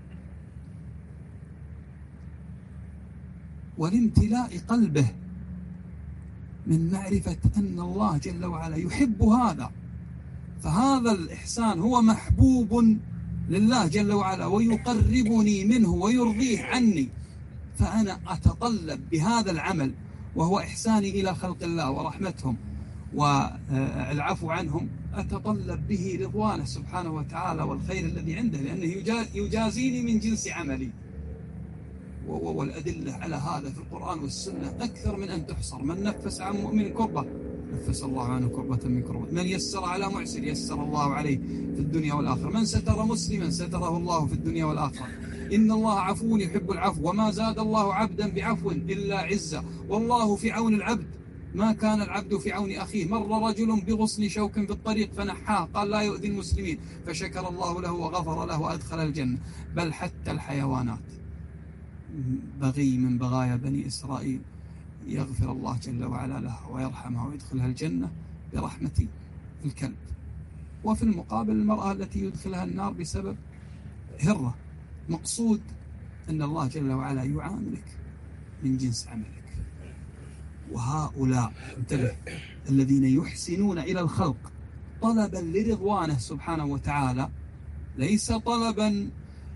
والامتلاء قلبه من معرفة أن الله جل وعلا يحب هذا، فهذا الإحسان هو محبوب لله جل وعلا ويقربني منه ويرضيه عني، فأنا أتطلب بهذا العمل وهو إحساني إلى خلق الله ورحمتهم والعفو عنهم، أتطلب به رضوانه سبحانه وتعالى والخير الذي عنده، لأنه يجازيني من جنس عملي. والأدلة على هذا في القرآن والسنة أكثر من أن تحصر. من نفس عن مؤمن كربة نفس الله عنه كربة من كربة، من يسر على معسر يسر الله عليه في الدنيا والآخرة، من ستر مسلما ستره الله في الدنيا والآخرة. إن الله عفو يحب العفو، وما زاد الله عبدا بعفو إلا عزة، والله في عون العبد ما كان العبد في عون أخيه. مر رجل بغصن شوك في الطريق فنحاه، قال لا يؤذي المسلمين، فشكر الله له وغفر له وأدخل الجنة. بل حتى الحيوانات، بغي من بغايا بني إسرائيل، يغفر الله جل وعلا لها ويرحمها ويدخلها الجنة برحمة الكلب. وفي المقابل المرأة التي يدخلها النار بسبب هرة. مقصود أن الله جل وعلا يعاملك من جنس عملك. وهؤلاء انتبه الذين يحسنون إلى الخلق طلبا لرضوانه سبحانه وتعالى، ليس طلبا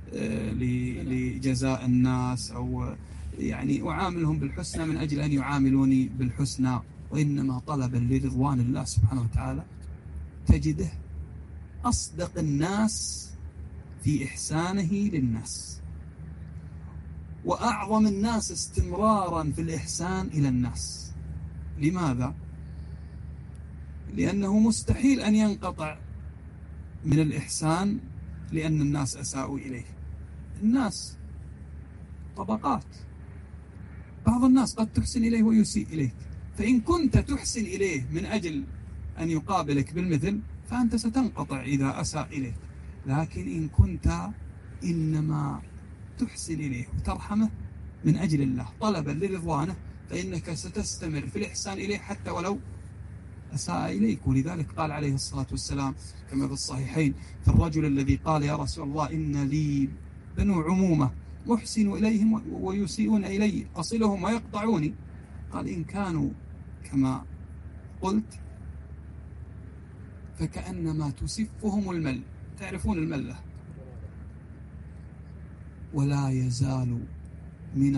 لجزاء الناس أو يعني أعاملهم بالحسنى من أجل أن يعاملوني بالحسنى، وإنما طلبا لرضوان الله سبحانه وتعالى، تجده أصدق الناس في إحسانه للناس، وأعظم الناس استمرارا في الإحسان إلى الناس. لماذا؟ لأنه مستحيل أن ينقطع من الإحسان لأن الناس أساءوا إليه. الناس طبقات، بعض الناس قد تحسن إليه ويسيء إليك، فإن كنت تحسن إليه من أجل أن يقابلك بالمثل فأنت ستنقطع إذا أساء إليك. لكن إن كنت إنما تحسن إليه وترحمه من أجل الله طلبا لرضوانه، فإنك ستستمر في الإحسان إليه حتى ولو أساء إليك. ولذلك قال عليه الصلاة والسلام كما في الصحيحين في الرجل الذي قال يا رسول الله إن لي بنو عمومة أحسن إليهم ويسيئون إلي، أصلهم ويقطعوني. قال إن كانوا كما قلت فكأنما تسفهم المل، تعرفون الملة، ولا يزال من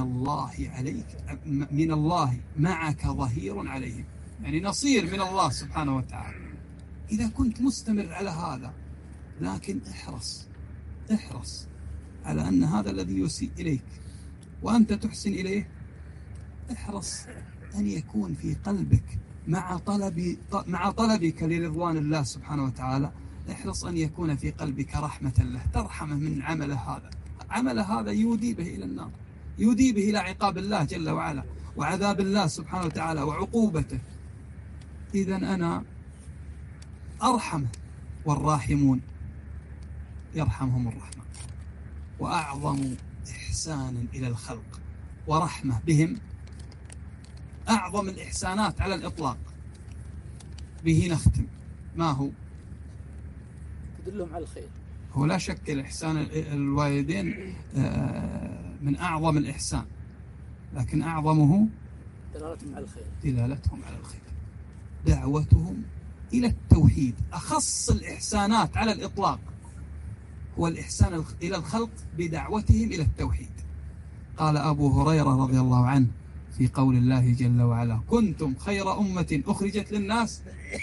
الله معك ظهير عليهم، يعني نصير من الله سبحانه وتعالى إذا كنت مستمر على هذا. لكن احرص على أن هذا الذي يسيء إليك وأنت تحسن إليه، احرص أن يكون في قلبك مع طلبك لرضوان الله سبحانه وتعالى، احرص أن يكون في قلبك رحمة له، ترحمه من عمل هذا يودي به إلى النار، يودي به إلى عقاب الله جل وعلا وعذاب الله سبحانه وتعالى وعقوبته. إذن أنا أرحمه، والراحمون يرحمهم الرحمن. وأعظم إحسان إلى الخلق ورحمة بهم، أعظم الإحسانات على الإطلاق، به نختم، ما هو؟ تدلهم على الخير. هو لا شك الإحسان الوالدين من أعظم الإحسان، لكن أعظمه دلالتهم على الخير، دعوتهم إلى التوحيد. أخص الإحسانات على الإطلاق هو الإحسان إلى الخلق بدعوتهم إلى التوحيد. قال أبو هريرة رضي الله عنه في قول الله جل وعلا كنتم خير أمة أخرجت للناس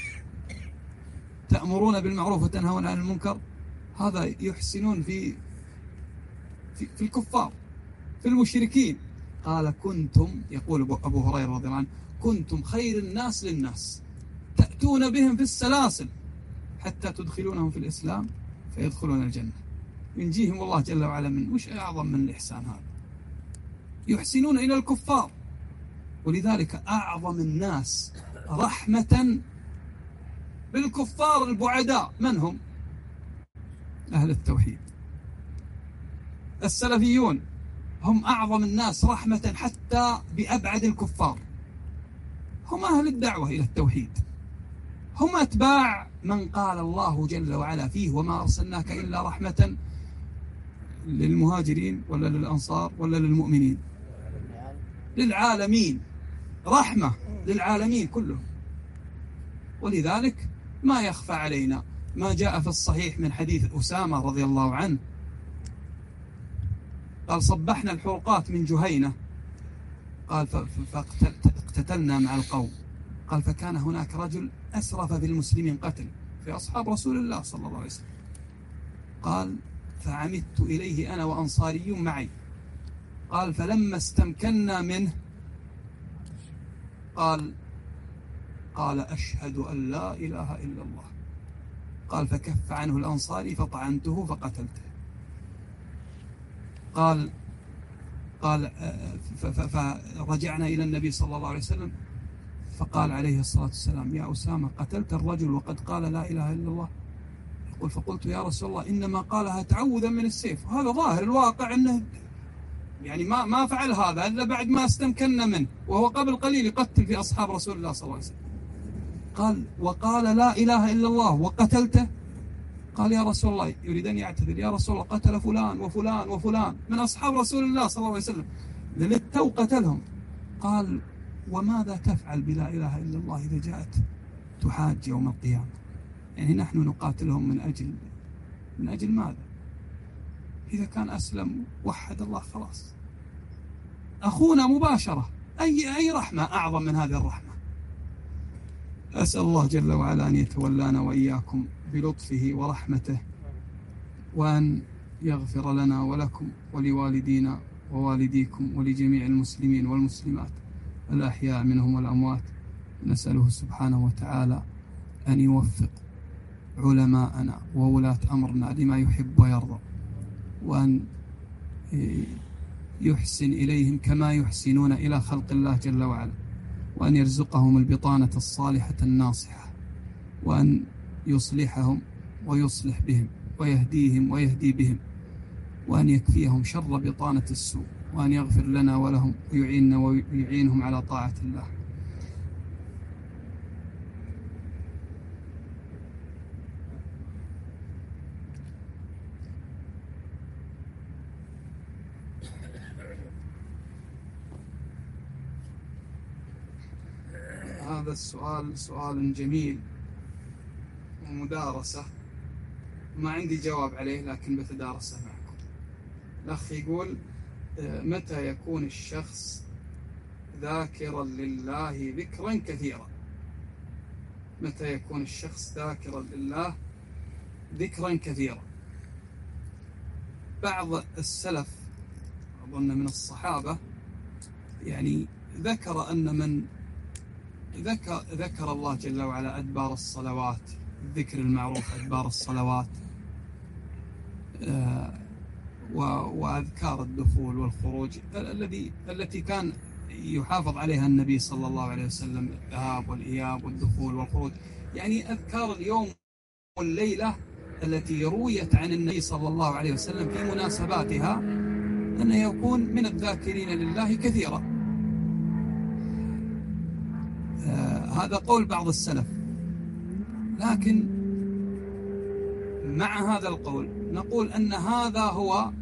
تأمرون بالمعروف وتنهون عن المنكر. هذا يحسنون في الكفار، في المشركين. قال كنتم، يقول أبو هريرة رضي الله عنه، كنتم خير الناس للناس تأتون بهم في السلاسل حتى تدخلونهم في الإسلام فيدخلون الجنة. ينجيهم الله جل وعلا من وش أعظم من الإحسان هذا؟ يحسنون إلى الكفار. ولذلك أعظم الناس رحمة بالكفار البعداء من هم؟ أهل التوحيد. السلفيون هم أعظم الناس رحمة حتى بأبعد الكفار، هم أهل الدعوة إلى التوحيد، هم أتباع من قال الله جل وعلا فيه وما أرسلناك إلا رحمة للمهاجرين ولا للأنصار ولا للمؤمنين، للعالمين، رحمة للعالمين كلهم. ولذلك ما يخفى علينا ما جاء في الصحيح من حديث أسامة رضي الله عنه قال صبحنا الحرقات من جهينة، قال فاقتتلنا مع القوم. قال فكان هناك رجل أسرف في المسلمين قتل في أصحاب رسول الله صلى الله عليه وسلم. قال فعمدت إليه أنا وأنصاري معي. قال فلما استمكنا منه قال أشهد أن لا إله إلا الله. قال فكف عنه الأنصاري فطعنته فقتلته. قال فرجعنا إلى النبي صلى الله عليه وسلم فقال عليه الصلاة والسلام يا أسامة قتلت الرجل وقد قال لا إله إلا الله؟ يقول فقلت يا رسول الله إنما قالها تعوذا من السيف، وهذا ظاهر الواقع أنه يعني ما فعل هذا إلا بعد ما استمكنا منه، وهو قبل قليل يقتل في أصحاب رسول الله صلى الله عليه وسلم. قال وقال لا إله إلا الله وقتلته؟ قال يا رسول الله، يريد أن يعتذر، يا رسول الله قتل فلان وفلان وفلان من أصحاب رسول الله صلى الله عليه وسلم للتو قتلهم. قال وماذا تفعل بلا إله إلا الله إذا جاءت تحاج يوم القيامة؟ يعني نحن نقاتلهم من أجل ماذا؟ إذا كان أسلم وحد الله خلاص. أخونا مباشرة، أي رحمة أعظم من هذه الرحمة؟ أسأل الله جل وعلا أن يتولانا وإياكم بلطفه ورحمته، وأن يغفر لنا ولكم ولوالدينا ووالديكم ولجميع المسلمين والمسلمات الأحياء منهم والأموات. نسأله سبحانه وتعالى أن يوفق علماءنا وولاة أمرنا لما يحب ويرضى، وأن يحسن إليهم كما يحسنون إلى خلق الله جل وعلا، وأن يرزقهم البطانة الصالحة الناصحة، وأن يصلحهم ويصلح بهم ويهديهم ويهدي بهم، وأن يكفيهم شر بطانة السوء، وأن يغفر لنا ولهم ويعيننا ويعينهم على طاعة الله. هذا السؤال سؤال جميل ومدارسة، ما عندي جواب عليه لكن بتدارسه معكم. الأخ يقول متى يكون الشخص ذاكرا لله ذكرا كثيرا؟ متى يكون الشخص ذاكرا لله ذكرا كثيرا؟ بعض السلف أظن من الصحابة يعني ذكر أن من ذكر الله جل وعلا أدبار الصلوات، الذكر المعروف أدبار الصلوات، وأذكار الدخول والخروج التي كان يحافظ عليها النبي صلى الله عليه وسلم، الذهاب والإياب والدخول والخروج، يعني أذكار اليوم والليلة التي رويت عن النبي صلى الله عليه وسلم في مناسباتها أنه يكون من الذاكرين لله كثيرا. هذا قول بعض السلف، لكن مع هذا القول نقول أن هذا هو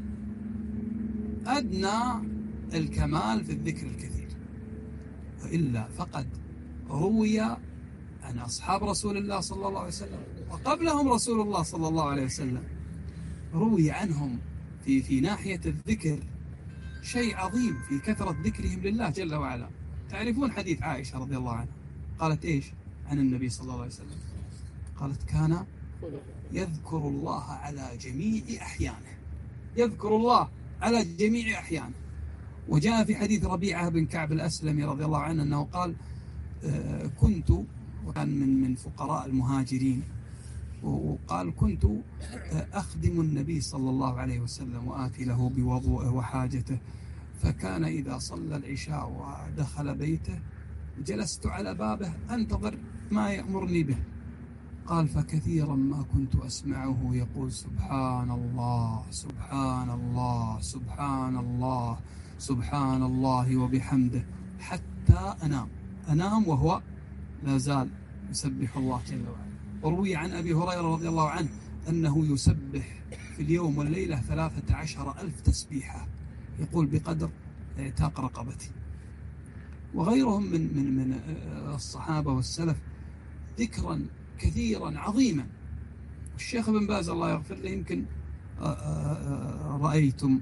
أدنى الكمال في الذكر الكثير، وإلا فقد روي عن أصحاب رسول الله صلى الله عليه وسلم وقبلهم رسول الله صلى الله عليه وسلم، روي عنهم في ناحية الذكر شيء عظيم في كثرة ذكرهم لله جل وعلا. تعرفون حديث عائشة رضي الله عنها قالت إيش عن النبي صلى الله عليه وسلم؟ قالت كان يذكر الله على جميع أحيانه، يذكر الله على جميع أحيانه. وجاء في حديث ربيعة بن كعب الأسلمي رضي الله عنه أنه قال كنت، وكان من فقراء المهاجرين، وقال كنت أخدم النبي صلى الله عليه وسلم وآتي له بوضوءه وحاجته، فكان إذا صلى العشاء ودخل بيته جلست على بابه أنتظر ما يأمرني به. قال فكثيرا ما كنت أسمعه يقول سبحان الله سبحان الله سبحان الله سبحان الله وبحمده حتى أنام وهو لا زال يسبح الله جل وعلا. وروي عن أبي هريرة رضي الله عنه أنه يسبح في اليوم والليلة 13,000 تسبيحة، يقول بقدر اعتاق رقبتي. وغيرهم من الصحابة والسلف ذكرا كثيرا عظيما. الشيخ ابن باز الله يغفر له يمكن رأيتم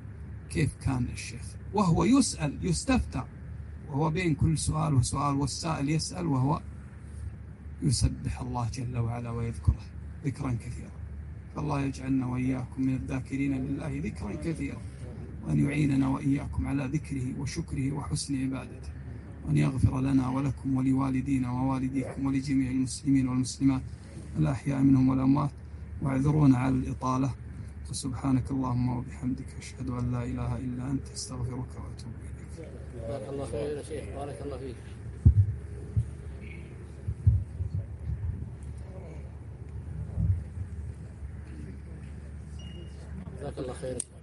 كيف كان الشيخ، وهو يسأل يستفتى، وهو بين كل سؤال وسؤال والسائل يسأل وهو يسبح الله جل وعلا ويذكره ذكرا كثيرا. فالله يجعلنا وإياكم من الذاكرين لله ذكرا كثيرا، وأن يعيننا وإياكم على ذكره وشكره وحسن عبادته، وأن يغفر لنا ولكم ولوالدينا ووالديكم ولجميع المسلمين والمسلمات الأحياء منهم والأموات، واعذرونا على الإطالة. وسبحانك اللهم وبحمدك أشهد أن لا إله إلا أنت أستغفرك وأتوب إليك. بارك الله خير يا شيخ، بارك الله فيك. جزاك الله خير.